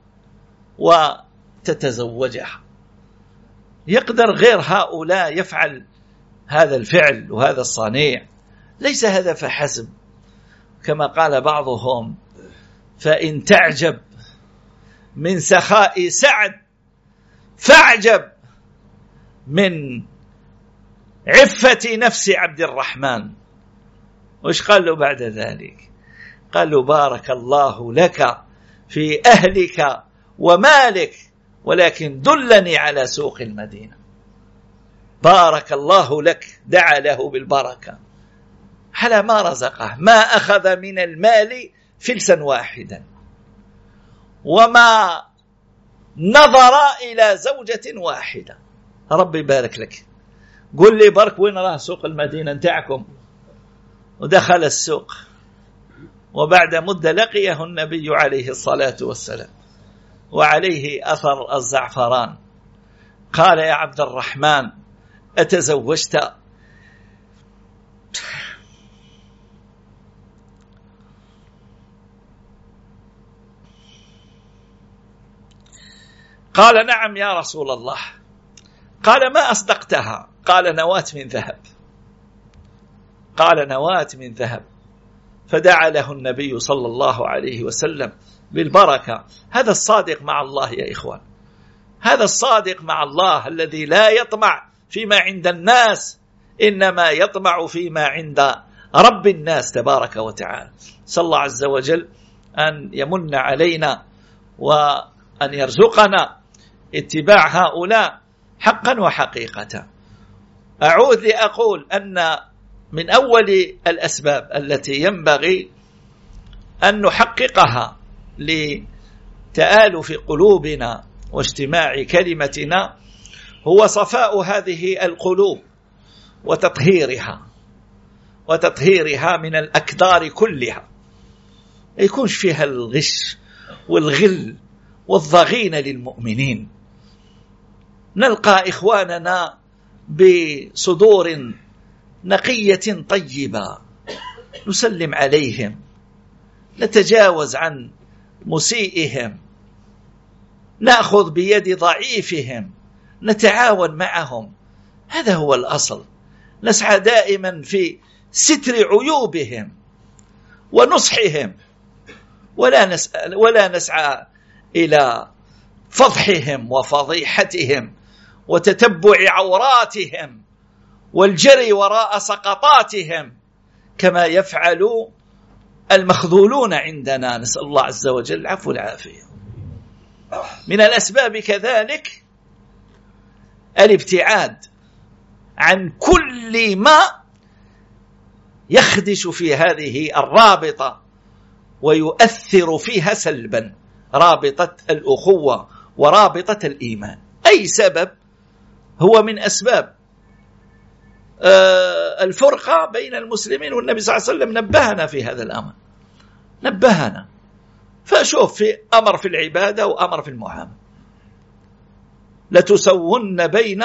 وتتزوجها. يقدر غير هؤلاء يفعل هذا الفعل وهذا الصنيع، ليس هذا فحسب، كما قال بعضهم فإن تعجب من سخاء سعد فاعجب من عفة نفس عبد الرحمن. وش قال له بعد ذلك؟ قال له بارك الله لك في أهلك ومالك، ولكن دلني على سوق المدينة. بارك الله لك، دعا له بالبركة على ما رزقه، ما أخذ من المال فلسا واحدا، وما نظر إلى زوجة واحدة. ربي بارك لك. قل لي برك وين راه سوق المدينة نتاعكم؟ ودخل السوق، وبعد مدة لقيه النبي عليه الصلاة والسلام وعليه أثر الزعفران. قال يا عبد الرحمن أتزوجت؟ قال نعم يا رسول الله. قال ما أصدقتها؟ قال نواة من ذهب. قال نواة من ذهب. فدعا له النبي صلى الله عليه وسلم بالبركة. هذا الصادق مع الله يا إخوان، هذا الصادق مع الله الذي لا يطمع فيما عند الناس، إنما يطمع فيما عند رب الناس تبارك وتعالى. صلى الله عز وجل أن يمن علينا وأن يرزقنا اتباع هؤلاء حقا وحقيقة. أعود لأقول أن من أول الأسباب التي ينبغي أن نحققها لتآلف قلوبنا واجتماع كلمتنا هو صفاء هذه القلوب وتطهيرها من الأكدار كلها، يكونش فيها الغش والغل والضغين للمؤمنين. نلقى إخواننا بصدور نقية طيبة، نسلم عليهم، نتجاوز عن مسيئهم، نأخذ بيد ضعيفهم، نتعاون معهم. هذا هو الأصل. نسعى دائما في ستر عيوبهم ونصحهم، ولا نسعى إلى فضحهم وفضيحتهم وتتبع عوراتهم والجري وراء سقطاتهم كما يفعل المخذولون عندنا. نسأل الله عز وجل العفو والعافية. من الأسباب كذلك الابتعاد عن كل ما يخدش في هذه الرابطة ويؤثر فيها سلبا، رابطة الأخوة ورابطة الإيمان. أي سبب هو من أسباب الفرقة بين المسلمين، والنبي صلى الله عليه وسلم نبهنا في هذا الأمر، نبهنا. فشوف في أمر في العبادة وأمر في المعاملة، لتسون بين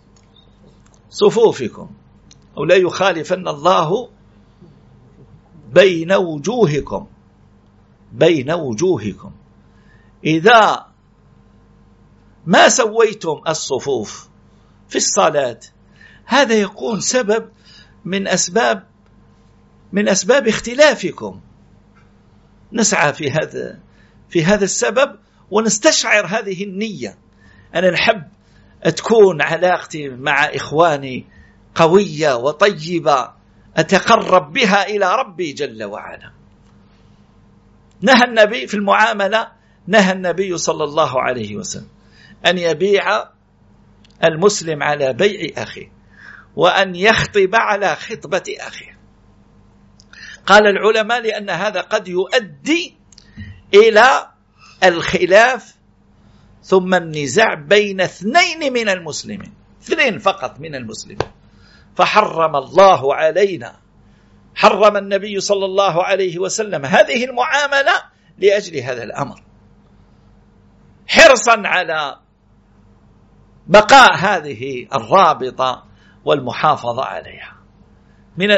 صفوفكم أو لا يخالفن الله بين وجوهكم. إذا ما سويتم الصفوف في الصلاة هذا يكون سبب من أسباب اختلافكم. نسعى في هذا السبب ونستشعر هذه النية. أنا نحب تكون علاقتي مع إخواني قوية وطيبة أتقرب بها إلى ربي جل وعلا. نهى النبي في المعاملة، نهى النبي صلى الله عليه وسلم أن يبيع المسلم على بيع أخيه وأن يخطب على خطبة أخيه. قال العلماء لأن هذا قد يؤدي إلى الخلاف ثم النزاع بين اثنين من المسلمين، اثنين فقط من المسلمين. فحرم الله علينا، حرم النبي صلى الله عليه وسلم هذه المعاملة لأجل هذا الأمر، حرصا على بقاء هذه الرابطة والمحافظة عليها. من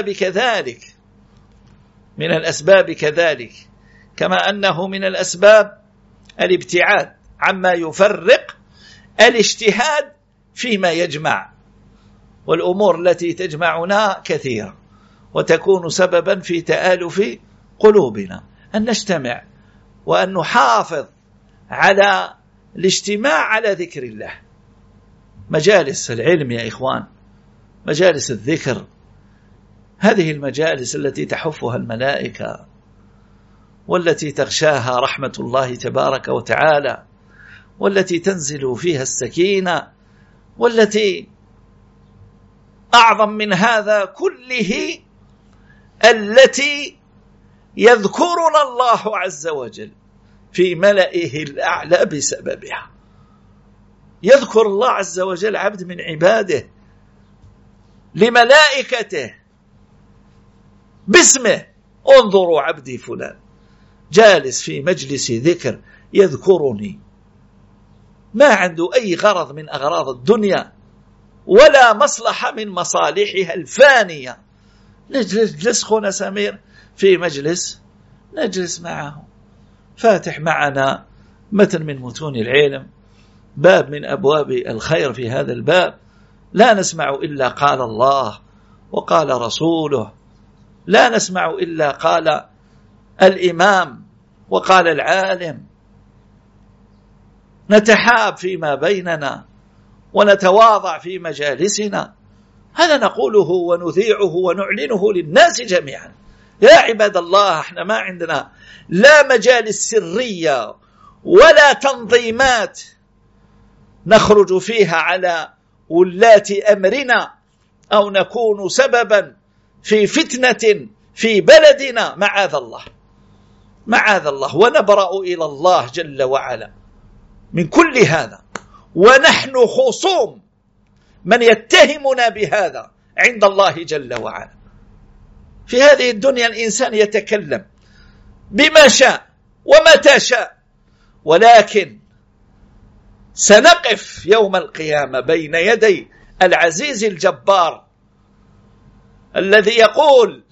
الأسباب كذلك كما أنه من الأسباب الابتعاد عما يفرق، الاجتهاد فيما يجمع. والأمور التي تجمعنا كثيرة وتكون سببا في تآلف قلوبنا، أن نجتمع وأن نحافظ على الاجتماع على ذكر الله. مجالس العلم يا إخوان، مجالس الذكر، هذه المجالس التي تحفها الملائكة والتي تغشاها رحمة الله تبارك وتعالى، والتي تنزل فيها السكينة، والتي أعظم من هذا كله التي يذكرنا الله عز وجل في ملئه الأعلى بسببها. يذكر الله عز وجل عبد من عباده لملائكته باسمه: انظروا عبدي فلان جالس في مجلس ذكر يذكرني، ما عنده أي غرض من أغراض الدنيا ولا مصلحة من مصالحها الفانية. نجلس خونا سمير في مجلس، نجلس معه، فاتح معنا متن من متون العلم، باب من أبواب الخير. في هذا الباب لا نسمع إلا قال الله وقال رسوله، لا نسمع إلا قال الإمام وقال العالم. نتحاب فيما بيننا ونتواضع في مجالسنا، هذا نقوله ونذيعه ونعلنه للناس جميعا. يا عباد الله، احنا ما عندنا لا مجالس سرية ولا تنظيمات نخرج فيها على ولاة أمرنا أو نكون سببا في فتنة في بلدنا، معاذ الله، معاذ الله. ونبرأ إلى الله جل وعلا من كل هذا، ونحن خصوم من يتهمنا بهذا عند الله جل وعلا. في هذه الدنيا الإنسان يتكلم بما شاء ومتى شاء، ولكن سنقف يوم القيامة بين يدي العزيز الجبار الذي يقول: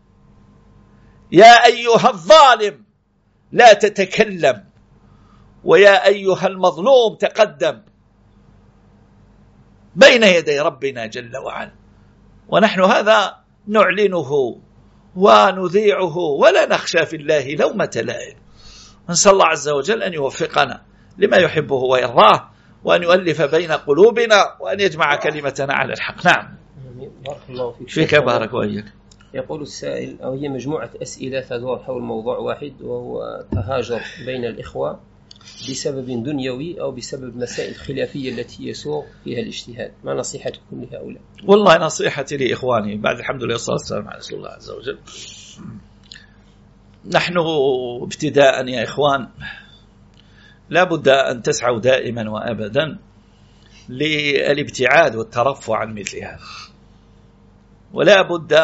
يا أيها الظالم لا تتكلم، ويا أيها المظلوم تقدم، بين يدي ربنا جل وعلا. ونحن هذا نعلنه ونذيعه ولا نخشى في الله لومة لائم. نسأل الله عز وجل أن يوفقنا لما يحبه ويرضاه، وأن يؤلف بين قلوبنا، وأن يجمع كلمتنا على الحق. نعم، بارك الله فيك بارك وإياك. يقول السائل، أو هي مجموعة أسئلة تدور حول موضوع واحد، وهو تهاجر بين الإخوة بسبب دنيوي أو بسبب مسائل خلافية التي يسوغ فيها الاجتهاد، ما نصيحتكم لهؤلاء؟ والله نصيحتي لإخواني بعد الحمد لله والصلاة والسلام على رسول الله عز وجل، نحن ابتداء يا إخوان لا بد أن تسعوا دائما وأبدا للابتعاد والترفع عن مثل هذا، ولا بد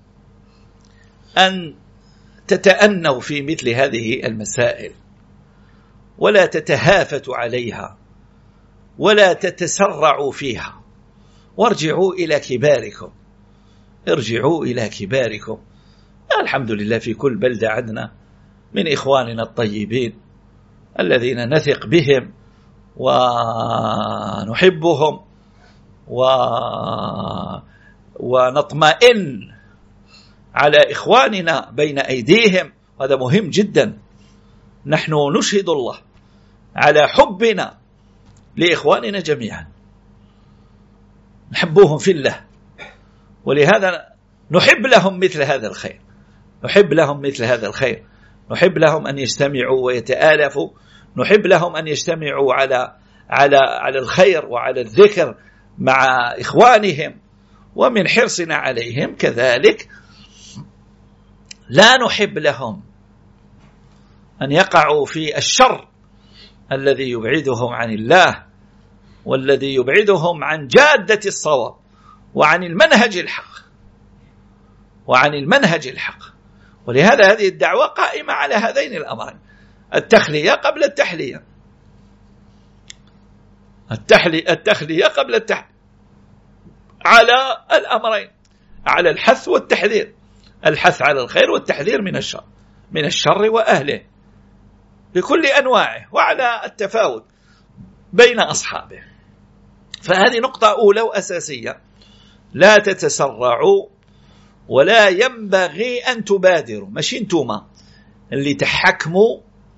أن تتأنوا في مثل هذه المسائل ولا تتهافتوا عليها ولا تتسرعوا فيها، وارجعوا إلى كباركم، ارجعوا إلى كباركم. الحمد لله في كل بلدة عندنا من إخواننا الطيبين الذين نثق بهم ونحبهم ونطمئن على إخواننا بين أيديهم، هذا مهم جدا. نحن نشهد الله على حبنا لإخواننا جميعا، نحبهم في الله، ولهذا نحب لهم مثل هذا الخير، نحب لهم مثل هذا الخير، نحب لهم أن يجتمعوا ويتآلفوا، نحب لهم أن يجتمعوا على الخير وعلى الذكر مع إخوانهم، ومن حرصنا عليهم كذلك لا نحب لهم أن يقعوا في الشر الذي يبعدهم عن الله والذي يبعدهم عن جادة الصواب وعن المنهج الحق. ولهذا هذه الدعوة قائمة على هذين الأمرين، التخلية قبل التحلية، التخلية قبل التحلية، على الأمرين، على الحث والتحذير، الحث على الخير والتحذير من الشر وأهله بكل أنواعه، وعلى التفاوت بين أصحابه. فهذه نقطة أولى وأساسية، لا تتسرعوا ولا ينبغي أن تبادروا، مش انتما اللي تحكموا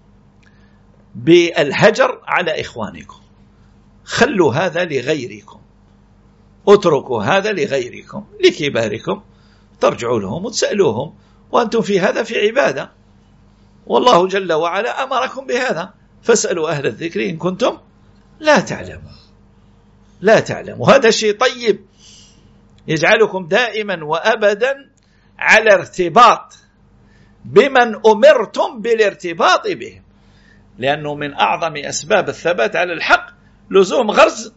بالهجر على إخوانكم، خلوا هذا لغيركم، اتركوا هذا لغيركم، لكباركم ترجعوا لهم وتسألوهم، وأنتم في هذا في عبادة، والله جل وعلا أمركم بهذا، فاسألوا أهل الذكر إن كنتم لا تعلموا. هذا شيء طيب يجعلكم دائما وأبدا على ارتباط بمن أمرتم بالارتباط بهم، لأنه من أعظم أسباب الثبات على الحق لزوم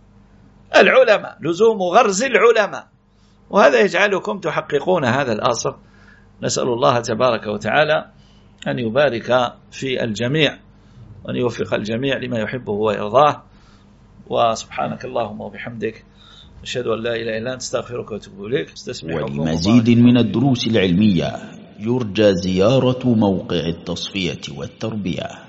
غرز العلماء، وهذا يجعلكم تحققون هذا الأصل. نسأل الله تبارك وتعالى أن يبارك في الجميع وأن يوفق الجميع لما يحبه ويرضاه. وسبحانك اللهم وبحمدك، أشهد أن لا إله إلا أنت، استغفرك وأتوب إليك. ولمزيد من الدروس العلمية يرجى زيارة موقع التصفية والتربية.